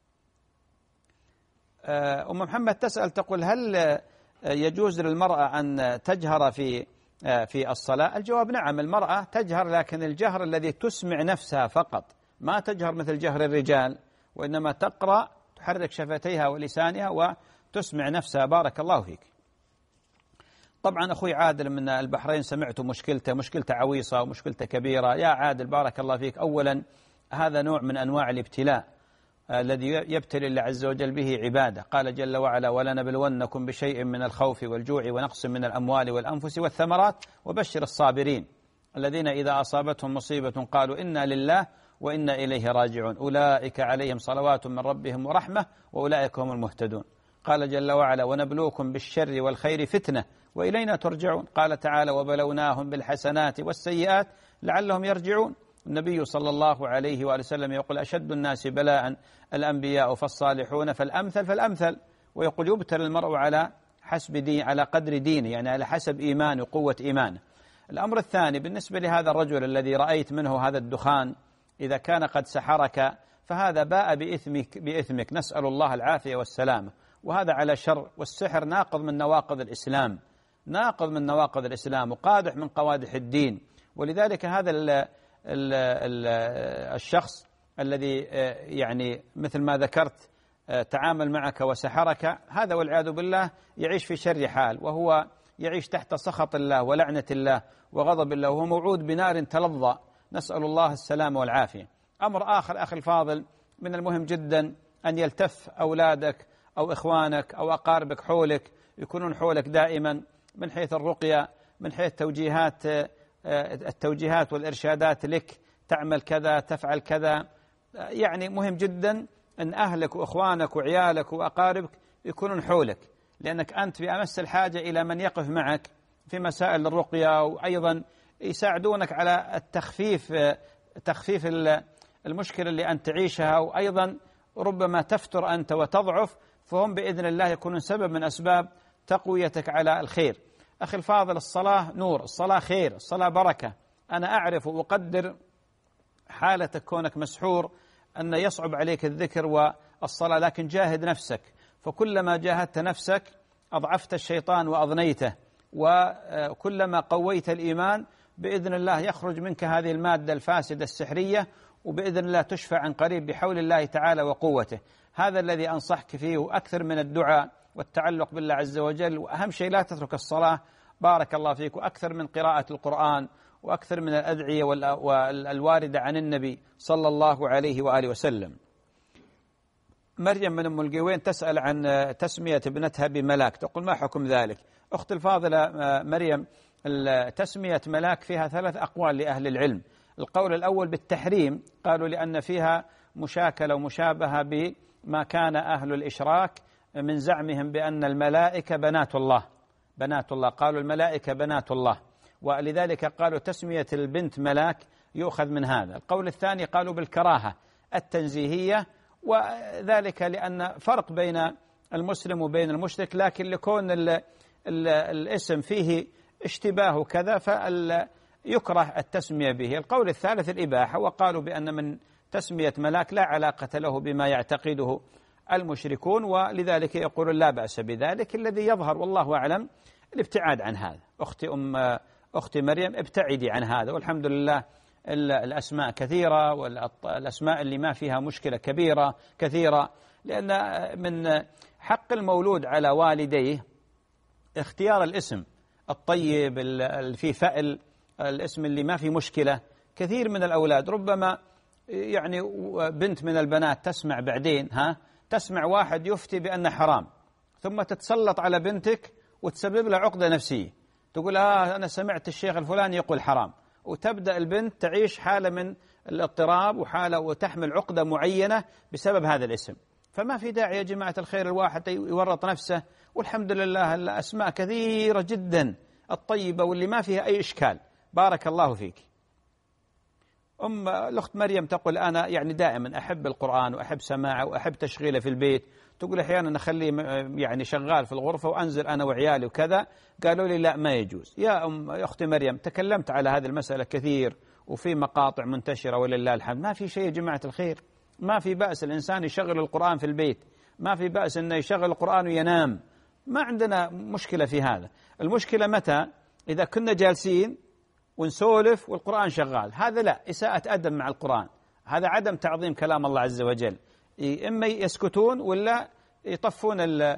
أم محمد تسأل تقول هل يجوز للمرأة أن تجهر في الصلاة؟ الجواب نعم، المرأة تجهر، لكن الجهر الذي تسمع نفسها فقط، ما تجهر مثل جهر الرجال، وإنما تقرأ تحرك شفتيها ولسانها وتسمع نفسها. بارك الله فيك. طبعا أخوي عادل من البحرين سمعت مشكلته عويصة ومشكلته كبيرة. يا عادل بارك الله فيك، أولا هذا نوع من أنواع الابتلاء الذي يبتلي الله عز وجل به عباده. قال جل وعلا ولنبلونكم بشيء من الخوف والجوع ونقص من الأموال والأنفس والثمرات وبشر الصابرين الذين إذا أصابتهم مصيبة قالوا إنا لله وإنا إليه راجعون أولئك عليهم صلوات من ربهم ورحمة وأولئك هم المهتدون. قال جل وعلا ونبلوكم بالشر والخير فتنة وإلينا ترجعون. قال تعالى وبلوناهم بالحسنات والسيئات لعلهم يرجعون. النبي صلى الله عليه وآله وسلم يقول أشد الناس بلاء الأنبياء فالصالحون فالأمثل فالأمثل، ويقول يبتلى المرء على على قدر دينه، يعني على حسب إيمانه وقوة إيمانه. الأمر الثاني بالنسبة لهذا الرجل الذي رأيت منه هذا الدخان، إذا كان قد سحرك فهذا باء بإثمك، نسأل الله العافية والسلامة، وهذا على شر. والسحر ناقض من نواقض الإسلام، ناقض من نواقض الإسلام وقادح من قوادح الدين. ولذلك هذا الشخص الذي يعني مثل ما ذكرت تعامل معك وسحرك، هذا والعياذ بالله يعيش في شر حال، وهو يعيش تحت سخط الله ولعنة الله وغضب الله، وهو موعود بنار تلظى، نسأل الله السلامة والعافية. أمر آخر أخي الفاضل، من المهم جدا أن يلتف أولادك أو إخوانك أو أقاربك حولك، يكونون حولك دائما من حيث الرقية، من حيث التوجيهات والإرشادات لك، تعمل كذا تفعل كذا. يعني مهم جدا أن أهلك وإخوانك وعيالك وأقاربك يكونون حولك، لأنك أنت بأمس الحاجة إلى من يقف معك في مسائل الرقية، وأيضا يساعدونك على تخفيف المشكلة اللي أنت تعيشها، وأيضا ربما تفتر أنت وتضعف، فهم بإذن الله يكونون سبب من أسباب تقويتك على الخير. أخي الفاضل، الصلاة نور، الصلاة خير، الصلاة بركة. أنا أعرف وأقدر حالة كونك مسحور أن يصعب عليك الذكر والصلاة، لكن جاهد نفسك، فكلما جاهدت نفسك أضعفت الشيطان وأضنيته، وكلما قويت الإيمان بإذن الله يخرج منك هذه المادة الفاسدة السحرية، وبإذن الله تشفى عن قريب بحول الله تعالى وقوته. هذا الذي أنصحك فيه، وأكثر من الدعاء والتعلق بالله عز وجل، وأهم شيء لا تترك الصلاة بارك الله فيك، وأكثر من قراءة القرآن، وأكثر من الأدعية والواردة عن النبي صلى الله عليه وآله وسلم. مريم من أم القوين تسأل عن تسمية ابنتها بملاك، تقول ما حكم ذلك؟ أخت الفاضلة مريم، تسمية ملاك فيها 3 أقوال لأهل العلم. القول الأول بالتحريم، قالوا لأن فيها مشاكلة ومشابهة بما كان أهل الإشراك من زعمهم بأن الملائكة بنات الله، بنات الله، قالوا الملائكة بنات الله، ولذلك قالوا تسمية البنت ملاك يؤخذ من هذا. القول الثاني قالوا بالكراهة التنزيهية، وذلك لأن فرق بين المسلم وبين المشرك، لكن لكون الاسم فيه اشتباه كذا فيكره التسمية به. القول الثالث الإباحة، وقالوا بأن من تسمية ملاك لا علاقة له بما يعتقده المشركون، ولذلك يقولون لا بأس بذلك. الذي يظهر والله أعلم الابتعاد عن هذا. أختي مريم ابتعدي عن هذا، والحمد لله الأسماء كثيرة، والأسماء اللي ما فيها مشكلة كبيرة كثيرة، لأن من حق المولود على والديه اختيار الاسم الطيب في فأل، الاسم اللي ما في مشكلة. كثير من الأولاد ربما يعني بنت من البنات تسمع بعدين تسمع واحد يفتي بأنه حرام، ثم تتسلط على بنتك وتسبب لها عقدة نفسية، تقول أنا سمعت الشيخ الفلاني يقول حرام، وتبدأ البنت تعيش حالة من الاضطراب وتحمل عقدة معينة بسبب هذا الاسم. فما في داعي يا جماعة الخير الواحد يورط نفسه، والحمد لله الأسماء كثيرة جدا الطيبة واللي ما فيها أي إشكال. بارك الله فيك. الأخت مريم تقول أنا يعني دائما أحب القرآن وأحب سماعه وأحب تشغيله في البيت، تقول أحيانا أخليه يعني شغال في الغرفة وأنزل أنا وعيالي وكذا، قالوا لي لا ما يجوز. يا أختي مريم تكلمت على هذه المسألة كثير، وفي مقاطع منتشرة ولله الحمد. ما في شيء يا جماعة الخير، ما في بأس الإنسان يشغل القرآن في البيت، ما في بأس أنه يشغل القرآن وينام، ما عندنا مشكلة في هذا. المشكلة متى؟ إذا كنا جالسين ونسولف والقرآن شغال، هذا لا، إساءة أدب مع القرآن، هذا عدم تعظيم كلام الله عز وجل. إما يسكتون ولا يطفون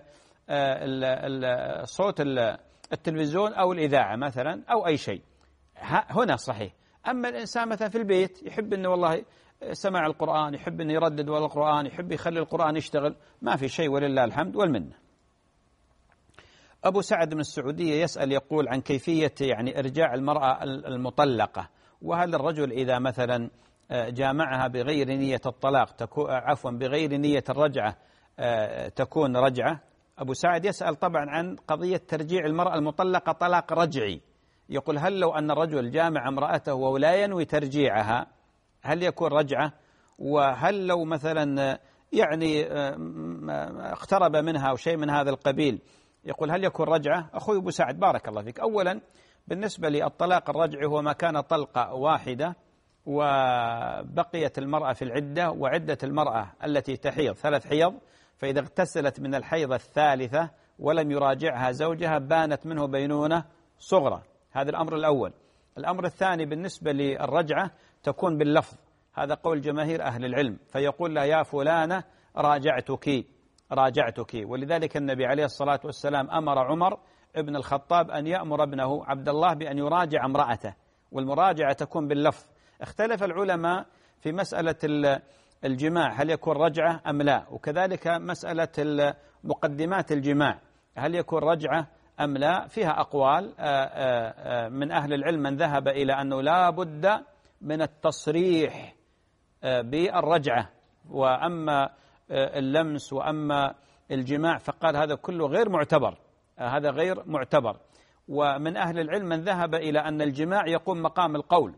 صوت التلفزيون أو الإذاعة مثلا أو أي شيء، هنا صحيح. أما الإنسان مثلا في البيت يحب أنه والله سمع القرآن، يحب أنه يردد القرآن، يحب يخلي القرآن يشتغل، ما في شيء ولله الحمد والمنة. أبو سعد من السعودية يسأل يقول عن كيفية يعني إرجاع المرأة المطلقة، وهل الرجل إذا مثلا جامعها بغير نية الطلاق بغير نية الرجعة تكون رجعة؟ أبو سعد يسأل طبعا عن قضية ترجيع المرأة المطلقة طلاق رجعي، يقول هل لو أن الرجل جامع امرأته ولا ينوي ترجيعها هل يكون رجعة؟ وهل لو مثلا يعني اقترب منها أو شيء من هذا القبيل يقول هل يكون رجعة؟ أخوي أبو سعد بارك الله فيك، أولا بالنسبة للطلاق الرجعي هو ما كان طلقة واحدة وبقيت المرأة في العدة، وعدة المرأة التي تحيض 3 حيض، فإذا اغتسلت من الحيض الثالثة ولم يراجعها زوجها بانت منه بينونة صغرى. هذا الأمر الأول. الأمر الثاني بالنسبة للرجعة تكون باللفظ، هذا قول جماهير أهل العلم، فيقول لها يا فلانة راجعتك، ولذلك النبي عليه الصلاة والسلام أمر عمر ابن الخطاب أن يأمر ابنه عبد الله بأن يراجع امرأته، والمراجعة تكون باللفظ. اختلف العلماء في مسألة الجماع هل يكون رجعة أم لا، وكذلك مسألة مقدمات الجماع هل يكون رجعة أم لا، فيها أقوال من أهل العلم من ذهب إلى أنه لا بد من التصريح بالرجعة، وأما اللمس وأما الجماع فقال هذا كله غير معتبر، هذا غير معتبر. ومن أهل العلم من ذهب إلى أن الجماع يقوم مقام القول،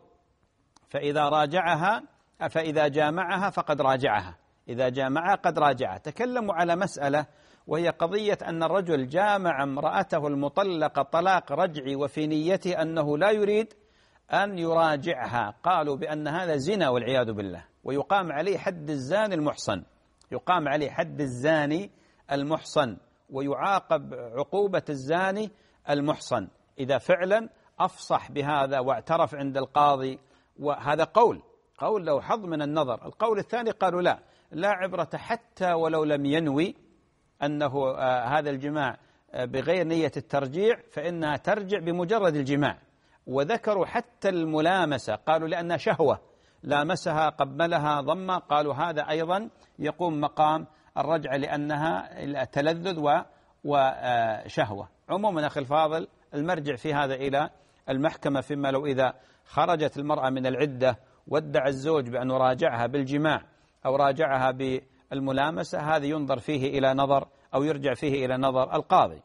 فإذا جامعها فقد راجعها، إذا جامعها قد راجعها. تكلموا على مسألة وهي قضية أن الرجل جامع امرأته المطلقة طلاق رجعي وفي نيته أنه لا يريد أن يراجعها، قالوا بأن هذا زنا والعياذ بالله، ويقام عليه حد الزاني المحصن، يقام عليه حد الزاني المحصن، ويعاقب عقوبة الزاني المحصن إذا فعلا أفصح بهذا واعترف عند القاضي. وهذا قول له حظ من النظر. القول الثاني قالوا لا عبرة حتى ولو لم ينوي أنه هذا الجماع بغير نية الترجيع، فإنها ترجع بمجرد الجماع. وذكروا حتى الملامسة، قالوا لأنها شهوة، لامسها قبلها ضمة، قالوا هذا أيضا يقوم مقام الرجعة لأنها تلذذ وشهوة. عموما أخي الفاضل، المرجع في هذا إلى المحكمة، فيما لو إذا خرجت المرأة من العدة وادعى الزوج بأنه راجعها بالجماع أو راجعها بالملامسة، هذا ينظر فيه إلى نظر أو يرجع فيه إلى نظر القاضي.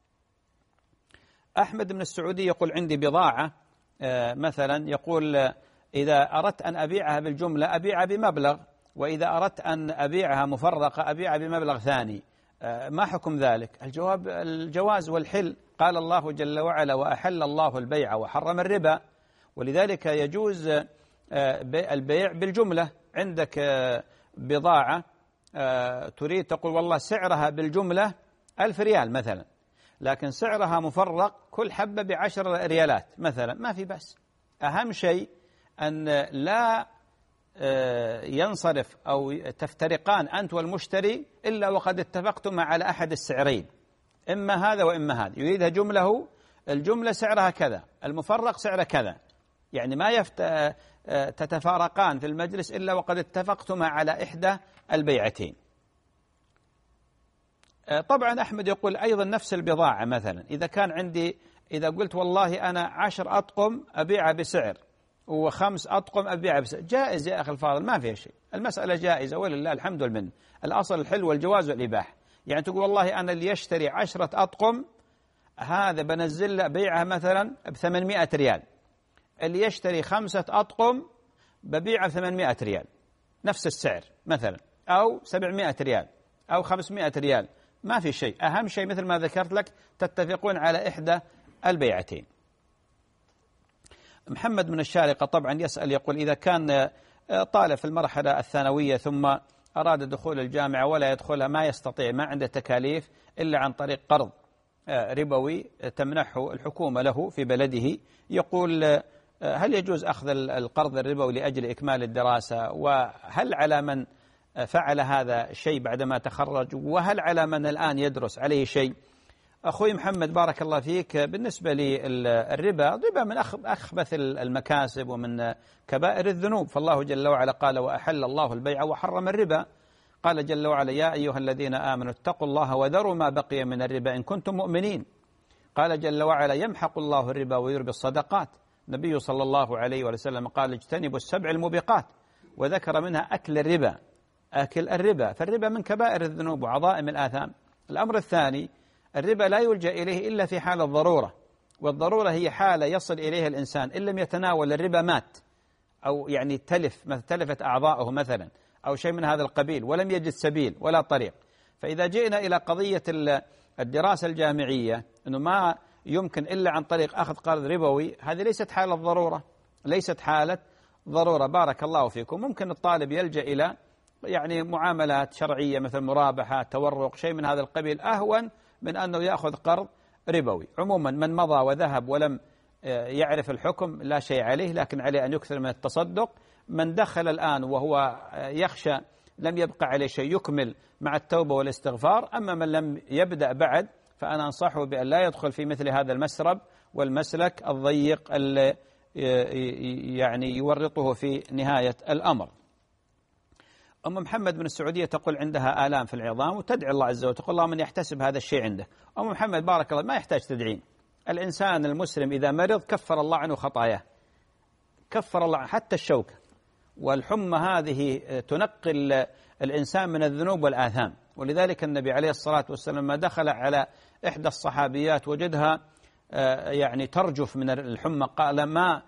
أحمد من السعودية يقول عندي بضاعة مثلا، يقول إذا أردت أن أبيعها بالجملة أبيعها بمبلغ، وإذا أردت أن أبيعها مفرقة أبيعها بمبلغ ثاني، ما حكم ذلك؟ الجواب الجواز والحل. قال الله جل وعلا: وأحل الله البيع وحرم الربا. ولذلك يجوز البيع بالجملة. عندك بضاعة تريد تقول والله سعرها بالجملة 1000 ريال مثلا، لكن سعرها مفرق كل حبة ب10 ريالات مثلا، ما في بأس. أهم شيء أن لا ينصرف أو تفترقان أنت والمشتري إلا وقد اتفقتما على أحد السعرين، إما هذا وإما هذا. يريدها جمله، الجملة سعرها كذا، المفرق سعره كذا، يعني ما تتفارقان في المجلس إلا وقد اتفقتما على إحدى البيعتين. طبعا أحمد يقول أيضا نفس البضاعة مثلا، إذا كان عندي، إذا قلت والله أنا 10 أطقم أبيعها بسعر و5 أطقم أبيعها بسعر، جائز يا أخي الفاضل، ما فيها شيء، المسألة جائزة ولله الحمد والمنة. الأصل الحل والجواز والإباحة. يعني تقول والله أنا اللي يشتري 10 أطقم هذا بنزل له بيعها مثلا ب800 ريال، اللي يشتري 5 أطقم ببيعها ب800 ريال، نفس السعر مثلا، أو 700 ريال أو 500 ريال، ما في شيء. أهم شيء مثل ما ذكرت لك تتفقون على إحدى البيعتين. محمد من الشارقة طبعا يسأل، يقول إذا كان طالب في المرحلة الثانوية ثم أراد دخول الجامعة ولا يدخلها، ما يستطيع، ما عنده تكاليف إلا عن طريق قرض ربوي تمنحه الحكومة له في بلده، يقول هل يجوز أخذ القرض الربوي لأجل إكمال الدراسة؟ وهل على من فعل هذا شيء بعدما تخرج؟ وهل على من الآن يدرس عليه شيء؟ أخوي محمد بارك الله فيك، بالنسبة للربا، الربا من أخبث المكاسب ومن كبائر الذنوب، فالله جل وعلا قال: وأحل الله البيع وحرم الربا. قال جل وعلا: يا أيها الذين آمنوا اتقوا الله وذروا ما بقي من الربا إن كنتم مؤمنين. قال جل وعلا: يمحق الله الربا ويربي الصدقات. النبي صلى الله عليه وسلم قال: اجتنبوا السبع الموبقات، وذكر منها أكل الربا. أكل الربا، فالربا من كبائر الذنوب وعظائم الآثام. الأمر الثاني، الربا لا يلجأ إليه إلا في حال الضرورة، والضرورة هي حالة يصل إليها الإنسان إن لم يتناول الربا مات، أو يعني تلفت أعضاؤه مثلا، أو شيء من هذا القبيل، ولم يجد سبيل ولا طريق. فإذا جئنا إلى قضية الدراسة الجامعية أنه ما يمكن إلا عن طريق أخذ قرض ربوي، هذه ليست حالة ضرورة، ليست حالة ضرورة. بارك الله فيكم. ممكن الطالب يلجأ إلى يعني معاملات شرعية مثل مرابحة، تورق، شيء من هذا القبيل، أهون من أنه يأخذ قرض ربوي. عموما من مضى وذهب ولم يعرف الحكم لا شيء عليه، لكن عليه أن يكثر من التصدق. من دخل الآن وهو يخشى لم يبقى عليه شيء يكمل مع التوبة والاستغفار. أما من لم يبدأ بعد فأنا أنصحه بأن لا يدخل في مثل هذا المسرب والمسلك الضيق اللي يعني يورطه في نهاية الأمر. أم محمد من السعودية تقول عندها آلام في العظام وتدعي الله عز وجل، تقول الله من يحتسب هذا الشيء عنده. أم محمد بارك الله، ما يحتاج تدعين. الإنسان المسلم إذا مرض كفر الله عنه خطاياه، كفر الله حتى الشوكة. والحمى هذه تنقل الإنسان من الذنوب والآثام. ولذلك النبي عليه الصلاة والسلام ما دخل على إحدى الصحابيات وجدها يعني ترجف من الحمى، قال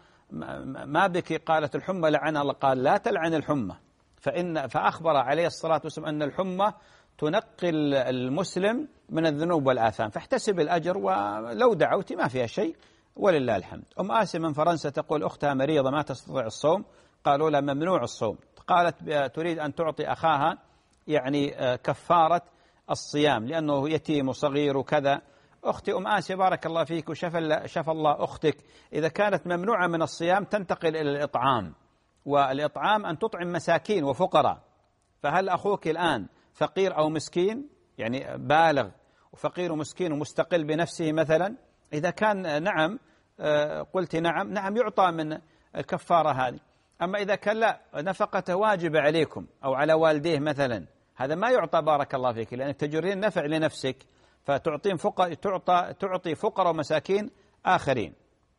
ما بك؟ قالت الحمى لعن الله. قال لا تلعن الحمى، فأخبر عليه الصلاة والسلام أن الحمى تنقل المسلم من الذنوب والآثام. فاحتسب الأجر، ولو دعوت ما فيها شيء، ولله الحمد. أم آسيا من فرنسا تقول أختها مريضة ما تستطيع الصوم، قالوا لها ممنوع الصوم، قالت تريد أن تعطي أخاها يعني كفارة الصيام لأنه يتيم وصغير وكذا. أختي أم آسيا بارك الله فيك وشفى الله أختك، إذا كانت ممنوعة من الصيام تنتقل إلى الإطعام، والإطعام أن تطعم مساكين وفقراء. فهل أخوك الآن فقير أو مسكين، يعني بالغ وفقير ومسكين ومستقل بنفسه مثلا؟ إذا كان نعم قلت نعم يعطى من الكفارة هذه. أما إذا كان لا، نفقته واجب عليكم أو على والديه مثلا، هذا ما يعطى بارك الله فيك، لأنك تجرين نفع لنفسك فتعطين تعطي فقراء ومساكين آخرين.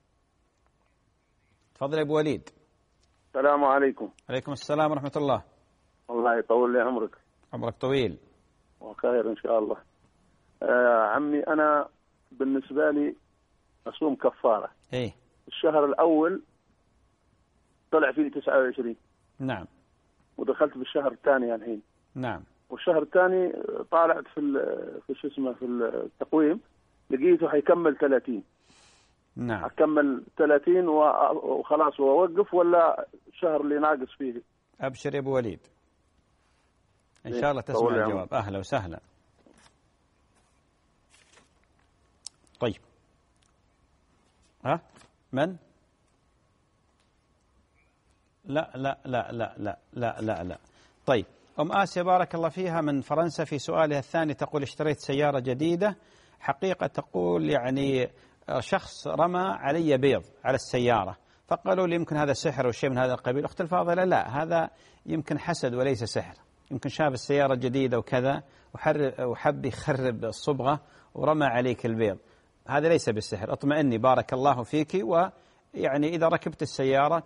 تفضل يا أبو وليد. السلام عليكم. عليكم السلام ورحمة الله. الله يطول لي عمرك. عمرك طويل وخير إن شاء الله. عمي أنا بالنسبة لي أصوم كفارة. إيه. الشهر الأول طلع فيه 29. نعم. ودخلت بالشهر الثاني الحين. نعم. والشهر الثاني طالعت في شو اسمه في التقويم لقيته حيكمل 30. نعم. أكمل 30 وخلاص وأوقف ولا الشهر اللي ناقص فيه؟ أبشر يا أبو وليد إن شاء الله تسمع الجواب. أهلا وسهلا. طيب من؟ لا. طيب أم آسيا بارك الله فيها من فرنسا في سؤالها الثاني تقول اشتريت سيارة جديدة، حقيقة تقول يعني شخص رمى علي بيض على السيارة، فقالوا لي يمكن هذا سحر أو شيء من هذا القبيل. أخت الفاضلة لا، هذا يمكن حسد وليس سحر، يمكن شاف السيارة جديدة وكذا وحب يخرب الصبغة ورمى عليك البيض، هذا ليس بالسحر. اطمئني بارك الله فيك، ويعني إذا ركبت السيارة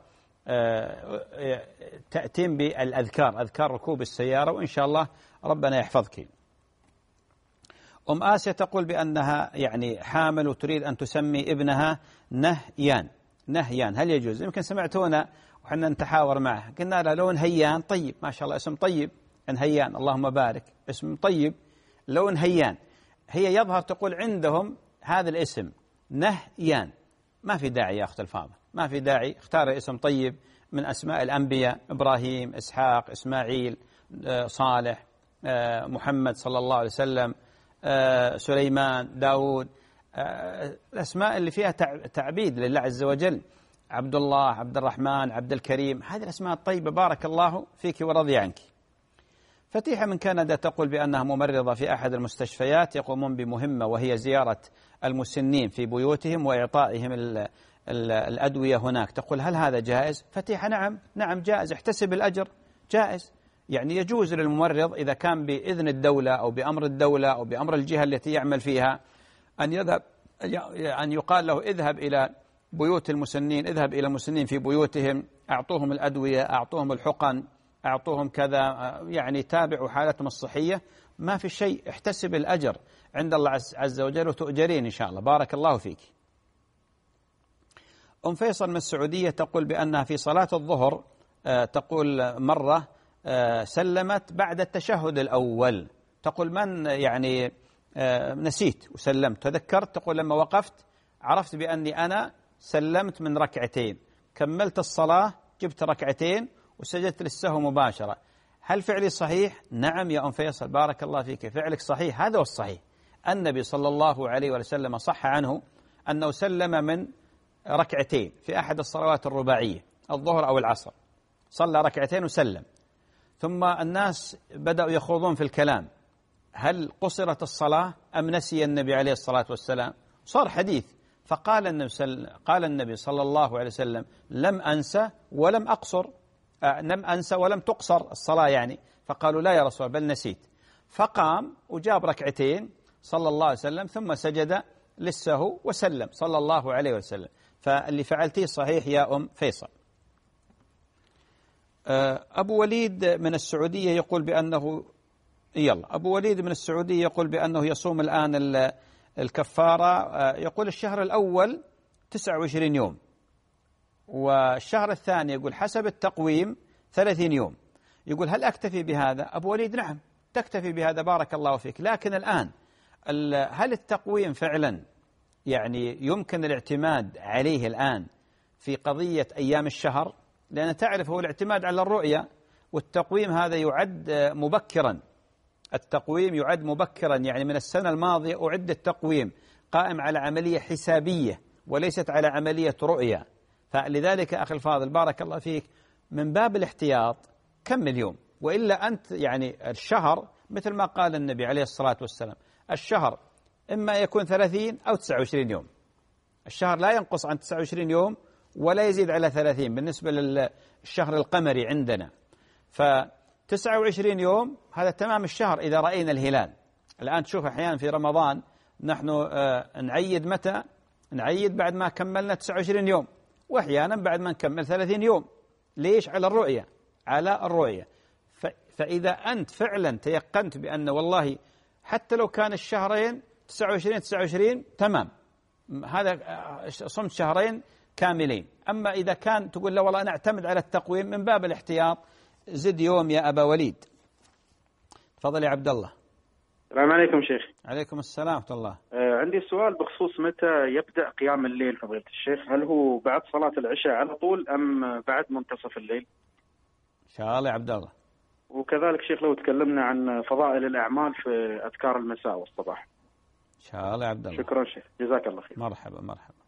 تأتين بالأذكار، أذكار ركوب السيارة، وإن شاء الله ربنا يحفظك. أم آسيا تقول بأنها يعني حامل وتريد أن تسمي ابنها نهيان، هل يجوز؟ يمكن سمعتونا وحنا نتحاور معه، قلنا له لون هيان، طيب ما شاء الله اسم طيب، نهيان اللهم بارك، اسم طيب لون هيان. هي يظهر تقول عندهم هذا الاسم نهيان، ما في داعي يا أخت الفاضل، ما في داعي، اختار اسم طيب من أسماء الأنبياء، إبراهيم، إسحاق، إسماعيل، صالح، محمد صلى الله عليه وسلم، سليمان، داود، الأسماء اللي فيها تعبيد لله عز وجل، عبد الله، عبد الرحمن، عبد الكريم، هذه الأسماء الطيبة بارك الله فيك ورضي عنك. فتيحة من كندا تقول بأنها ممرضة في أحد المستشفيات يقومون بمهمة وهي زيارة المسنين في بيوتهم وإعطائهم الأدوية هناك، تقول هل هذا جائز؟ فتيحة نعم جائز، احتسب الأجر، جائز، يعني يجوز للممرض إذا كان بإذن الدولة أو بأمر الدولة أو بأمر الجهة التي يعمل فيها أن يقال له اذهب إلى بيوت المسنين، اذهب إلى المسنين في بيوتهم، أعطوهم الأدوية، أعطوهم الحقن، أعطوهم كذا، يعني تابعوا حالتهم الصحية، ما في شيء، احتسب الأجر عند الله عز وجل وتؤجرين إن شاء الله، بارك الله فيك. أم فيصل من السعودية تقول بأنها في صلاة الظهر تقول مرة سلمت بعد التشهد الأول، تقول من يعني نسيت وسلمت، تذكرت، تقول لما وقفت عرفت بأني أنا سلمت من ركعتين، كملت الصلاة جبت ركعتين وسجدت للسهو مباشرة، هل فعلي صحيح؟ نعم يا أم فيصل بارك الله فيك، فعلك صحيح، هذا هو الصحيح. النبي صلى الله عليه وسلم صح عنه أنه سلم من ركعتين في أحد الصلوات الرباعية، الظهر أو العصر، صلى ركعتين وسلم، ثم الناس بدأوا يخوضون في الكلام، هل قصرت الصلاة أم نسي النبي عليه الصلاة والسلام؟ صار حديث، فقال النبي صلى الله عليه وسلم لم أنسى ولم أقصر، لم أنسى ولم تقصر الصلاة يعني، فقالوا لا يا رسول الله بل نسيت، فقام وجاب ركعتين صلى الله عليه وسلم ثم سجد للسهو وسلم صلى الله عليه وسلم، فاللي فعلتيه صحيح يا أم فيصل. أبو وليد من السعودية يقول بأنه يقول بأنه يصوم الآن الكفارة، يقول الشهر الأول 29 يوم والشهر الثاني يقول حسب التقويم 30 يوم، يقول هل أكتفي بهذا؟ أبو وليد نعم تكتفي بهذا بارك الله فيك، لكن الآن هل التقويم فعلا يعني يمكن الاعتماد عليه الآن في قضية أيام الشهر، لأن تعرف هو الاعتماد على الرؤية والتقويم هذا يعد مبكرا. التقويم يعد مبكرا، يعني من السنة الماضية أعد التقويم قائم على عملية حسابية وليست على عملية رؤية. فلذلك أخي الفاضل بارك الله فيك، من باب الاحتياط كمل يوم، وإلا أنت يعني الشهر مثل ما قال النبي عليه الصلاة والسلام، الشهر إما يكون 30 أو 29 يوم. الشهر لا ينقص عن 29 يوم ولا يزيد على 30 بالنسبة للشهر القمري عندنا. ف29 يوم هذا تمام الشهر إذا رأينا الهلال. الآن تشوف أحيانا في رمضان نحن نعيد متى؟ نعيد بعد ما كملنا 29 يوم، وأحيانا بعد ما نكمل 30 يوم. ليش؟ على الرؤية، على الرؤية. فإذا أنت فعلا تيقنت بأن والله حتى لو كان الشهرين 29 تمام، هذا صمت شهرين كاملين. أما إذا كان تقول لا والله أنا أعتمد على التقويم، من باب الاحتياط زد يوم يا أبا وليد. تفضل يا عبد الله. السلام عليكم شيخ. عليكم السلام ورحمة الله. عندي سؤال بخصوص متى يبدأ قيام الليل فضيلة الشيخ، هل هو بعد صلاة العشاء على طول أم بعد منتصف الليل؟ إن شاء الله يا عبد الله. وكذلك شيخ لو تكلمنا عن فضائل الأعمال في أذكار المساء والصباح. إن شاء الله يا عبد الله. شكرا شيخ، جزاك الله خير. مرحبا.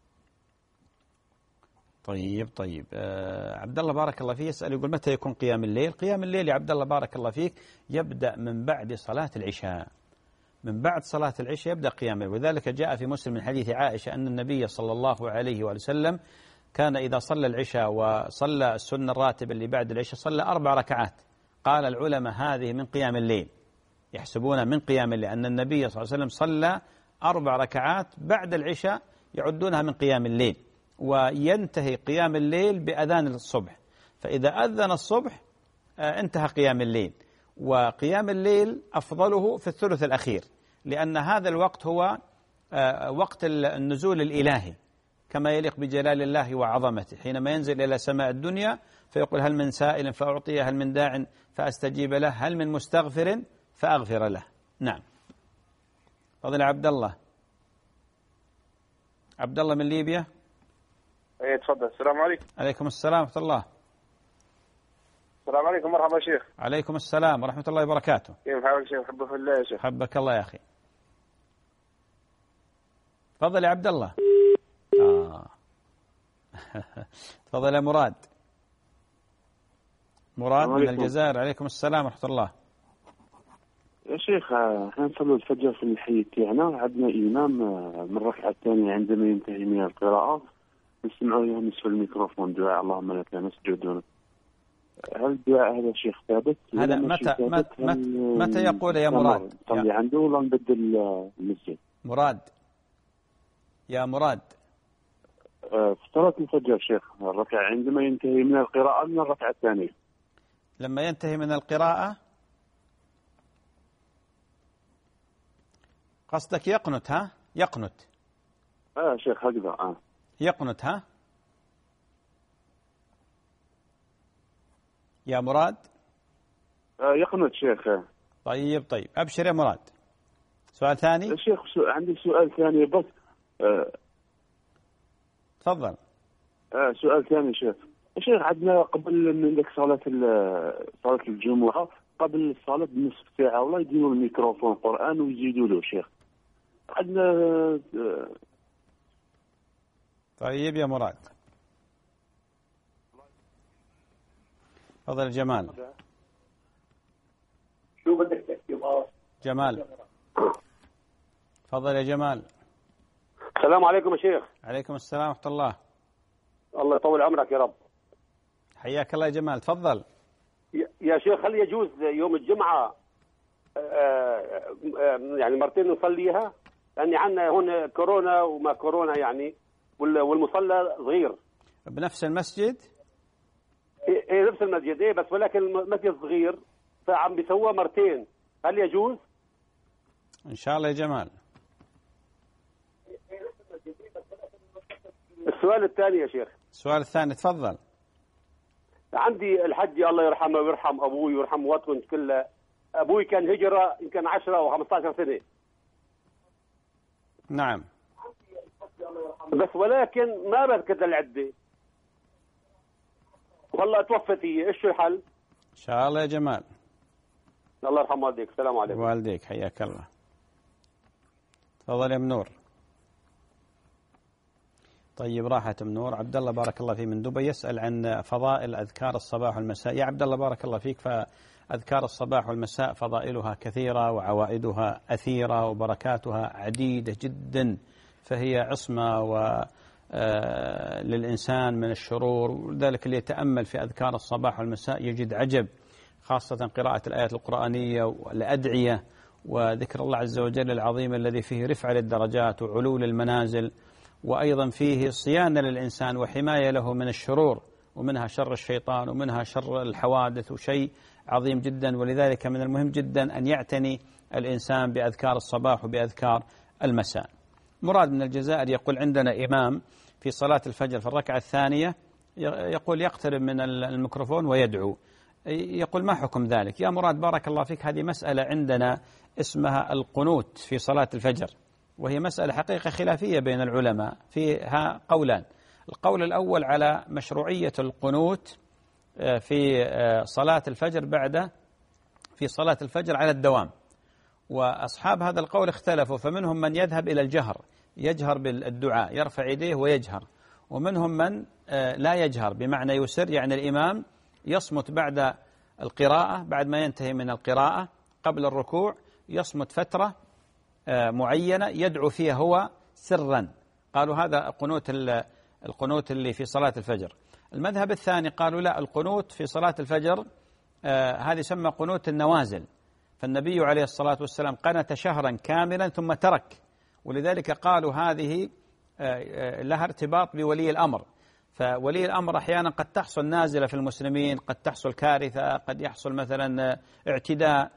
طيب عبد الله بارك الله فيه يسأل يقول متى يكون قيام الليل؟ قيام الليل يا عبد الله بارك الله فيك يبدأ من بعد صلاة العشاء. من بعد صلاة العشاء يبدأ قيام الليل، وذلك جاء في مسلم من حديث عائشة أن النبي صلى الله عليه وسلم كان إذا صلى العشاء وصلى السنة الراتبة اللي بعد العشاء صلى 4 ركعات. قال العلماء هذه من قيام الليل، يحسبون من قيام الليل أن النبي صلى الله عليه وسلم صلى 4 ركعات بعد العشاء يعدونها من قيام الليل. وينتهي قيام الليل بأذان الصبح، فإذا أذن الصبح انتهى قيام الليل. وقيام الليل أفضله في الثلث الأخير، لأن هذا الوقت هو وقت النزول الإلهي كما يليق بجلال الله وعظمته، حينما ينزل إلى سماء الدنيا فيقول هل من سائل فأعطيه، هل من داع فأستجيب له، هل من مستغفر فأغفر له. نعم. فضل عبد الله. عبد الله من ليبيا. ايه تفضل. السلام عليكم. عليكم السلام ورحمة الله. السلام عليكم. مرحبا شيخ. عليكم السلام ورحمة الله وبركاته. كيف حالك شيخ؟ حبه في الله يا شيخ. حبك الله يا أخي. تفضل يا عبد الله. تفضل يا مراد. مراد من الجزائر. عليكم السلام ورحمة الله. يا شيخ احنا نصلي الفجر في الحي تاعنا، عندنا إمام من الركعة الثانية عندما ينتهي من القراءة نسمعوا يهمس في الميكروفون دعاء اللهم لك نسجد. هل الدعاء هذا شيخ ثابت؟ هذا متى يقول يا مراد؟ نصلي عنده ولا نبدل المسجد؟ مراد يا مراد. في صلاة الفجر شيخ الركعة عندما ينتهي من القراءة من الركعة الثانية. لما ينتهي من القراءة قصدك يقنت؟ ها يقنت. شيخ هكذا. يقنت ها يا مراد. يقنت شيخ. طيب أبشر يا مراد. سؤال ثاني يا شيخ. عندي سؤال ثاني بس. تفضل. سؤال ثاني شيخ. يا شيخ عندنا قبل من لك صلاة الجمعة قبل الصلاة بنصف ساعة والله يديروا الميكروفون قرآن ويزيدوا له شيخ. عندنا. طيب يا مراد. تفضل جمال. شو بدك تحكي؟ جمال. تفضل يا جمال. السلام عليكم يا شيخ. عليكم السلام ورحمة الله. الله يطول عمرك يا رب. حياك الله يا جمال. تفضل يا شيخ. هل يجوز يوم الجمعة يعني مرتين نصليها؟ لأن عندنا هون كورونا وما كورونا يعني، والمصلى صغير. بنفس المسجد؟ ايه نفس المسجد. ايه بس ولكن المسجد صغير فعم بيسووها مرتين، هل يجوز؟ ان شاء الله يا جمال. السؤال الثاني يا شيخ. السؤال الثاني تفضل. عندي الحج الله يرحمه ويرحم ابوي ويرحم وطن كلها. ابوي كان هجرة يمكن 10 أو 15 سنة. نعم. بس ولكن ما بذكر العدة، والله توفت هي، ايش الحل؟ ان شاء الله يا جمال. الله يرحم والديك. السلام عليكم. والديك حياك الله. تفضل يا منور. طيب راحت منور. عبد الله بارك الله فيه من دبي يسأل عن فضائل أذكار الصباح والمساء. يا عبد الله بارك الله فيك، فأذكار الصباح والمساء فضائلها كثيرة وعوائدها أثيرة وبركاتها عديدة جدا، فهي عصمة للإنسان من الشرور، ولذلك اللي يتأمل في أذكار الصباح والمساء يجد عجب، خاصة قراءة الآيات القرآنية والأدعية وذكر الله عز وجل العظيم الذي فيه رفع للدرجات وعلو للمنازل، وأيضا فيه صيانة للإنسان وحماية له من الشرور، ومنها شر الشيطان ومنها شر الحوادث، وشيء عظيم جدا. ولذلك من المهم جدا أن يعتني الإنسان بأذكار الصباح وبأذكار المساء. مراد من الجزائر يقول عندنا إمام في صلاة الفجر في الركعة الثانية يقول يقترب من الميكروفون ويدعو، يقول ما حكم ذلك؟ يا مراد بارك الله فيك، هذه مسألة عندنا اسمها القنوت في صلاة الفجر، وهي مسألة حقيقة خلافية بين العلماء، فيها قولان. القول الأول على مشروعية القنوت في صلاة الفجر في صلاة الفجر على الدوام، وأصحاب هذا القول اختلفوا، فمنهم من يذهب إلى الجهر، يجهر بالدعاء يرفع يديه ويجهر، ومنهم من لا يجهر بمعنى يسر، يعني الإمام يصمت بعد القراءة، بعد ما ينتهي من القراءة قبل الركوع يصمت فترة معينة يدعو فيها هو سرا. قالوا هذا القنوت اللي في صلاة الفجر. المذهب الثاني قالوا لا، القنوت في صلاة الفجر هذه يسمى قنوت النوازل، فالنبي عليه الصلاة والسلام قنت شهرا كاملا ثم ترك، ولذلك قالوا هذه لها ارتباط بولي الأمر، فولي الأمر أحيانا قد تحصل نازلة في المسلمين، قد تحصل كارثة، قد يحصل مثلا اعتداء،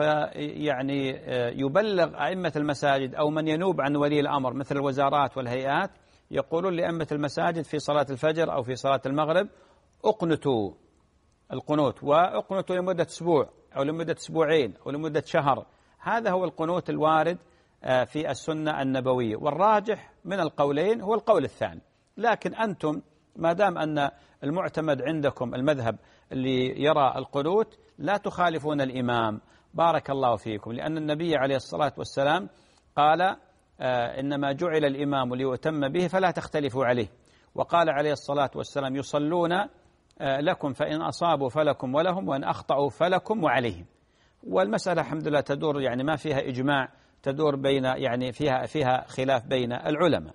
فيعني يبلغ أئمة المساجد أو من ينوب عن ولي الأمر مثل الوزارات والهيئات، يقولون لأئمة المساجد في صلاة الفجر أو في صلاة المغرب اقنتوا القنوت، واقنتوا لمدة أسبوع أو لمدة أسبوعين أو لمدة شهر. هذا هو القنوت الوارد في السنة النبوية، والراجح من القولين هو القول الثاني. لكن أنتم ما دام أن المعتمد عندكم المذهب اللي يرى القنوت لا تخالفون الإمام، بارك الله فيكم، لأن النبي عليه الصلاة والسلام قال إنما جعل الإمام ليؤتم به فلا تختلفوا عليه، وقال عليه الصلاة والسلام يصلون لكم فإن أصابوا فلكم ولهم وإن أخطأوا فلكم وعليهم. والمسألة الحمد لله تدور يعني ما فيها إجماع، تدور بين يعني فيها خلاف بين العلماء.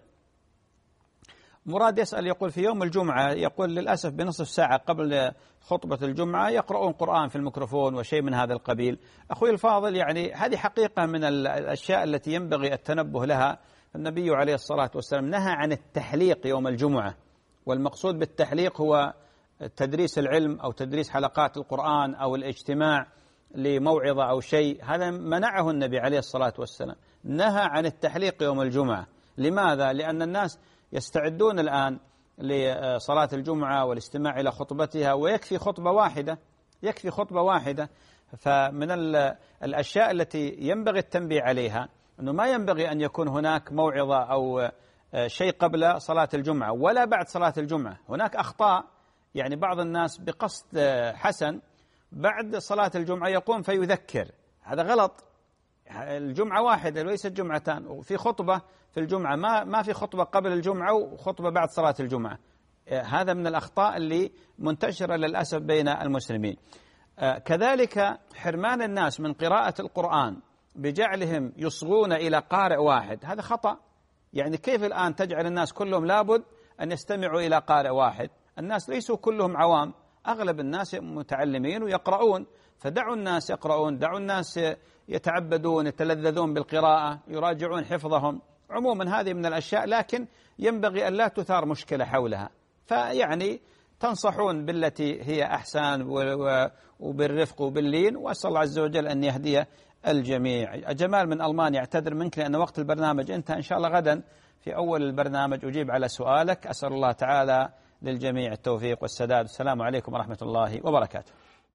مراد يسأل يقول في يوم الجمعة يقول للأسف بنصف ساعة قبل خطبة الجمعة يقرؤون قرآن في الميكروفون وشيء من هذا القبيل. أخوي الفاضل يعني هذه حقيقة من الأشياء التي ينبغي التنبه لها. النبي عليه الصلاة والسلام نهى عن التحليق يوم الجمعة، والمقصود بالتحليق هو تدريس العلم أو تدريس حلقات القرآن أو الاجتماع لموعظة أو شيء، هذا منعه النبي عليه الصلاة والسلام، نهى عن التحليق يوم الجمعة. لماذا؟ لأن الناس يستعدون الآن لصلاة الجمعة والاستماع إلى خطبتها، ويكفي خطبة واحدة، يكفي خطبة واحدة. فمن الأشياء التي ينبغي التنبيه عليها أنه ما ينبغي أن يكون هناك موعظة أو شيء قبل صلاة الجمعة ولا بعد صلاة الجمعة. هناك أخطاء، يعني بعض الناس بقصد حسن بعد صلاة الجمعة يقوم فيذكر، هذا غلط. الجمعة واحدة وليست جمعتان، وفي خطبة في الجمعة ما في خطبة قبل الجمعة وخطبة بعد صلاة الجمعة. هذا من الأخطاء اللي منتشرة للأسف بين المسلمين. كذلك حرمان الناس من قراءة القرآن بجعلهم يصغون إلى قارئ واحد، هذا خطأ. يعني كيف الآن تجعل الناس كلهم لابد أن يستمعوا إلى قارئ واحد؟ الناس ليسوا كلهم عوام، أغلب الناس متعلمين ويقرؤون، فدعوا الناس يقرؤون، دعوا الناس يتعبدون، يتلذذون بالقراءة، يراجعون حفظهم. عموما هذه من الأشياء، لكن ينبغي أن لا تثار مشكلة حولها، فيعني تنصحون بالتي هي أحسن وبالرفق وباللين، وأسأل الله عز وجل أن يهدي الجميع. جمال من ألمانيا، أعتذر منك لأن وقت البرنامج انتهى، إن شاء الله غدا في أول البرنامج أجيب على سؤالك. أسأل الله تعالى للجميع التوفيق والسداد. السلام عليكم ورحمة الله وبركاته.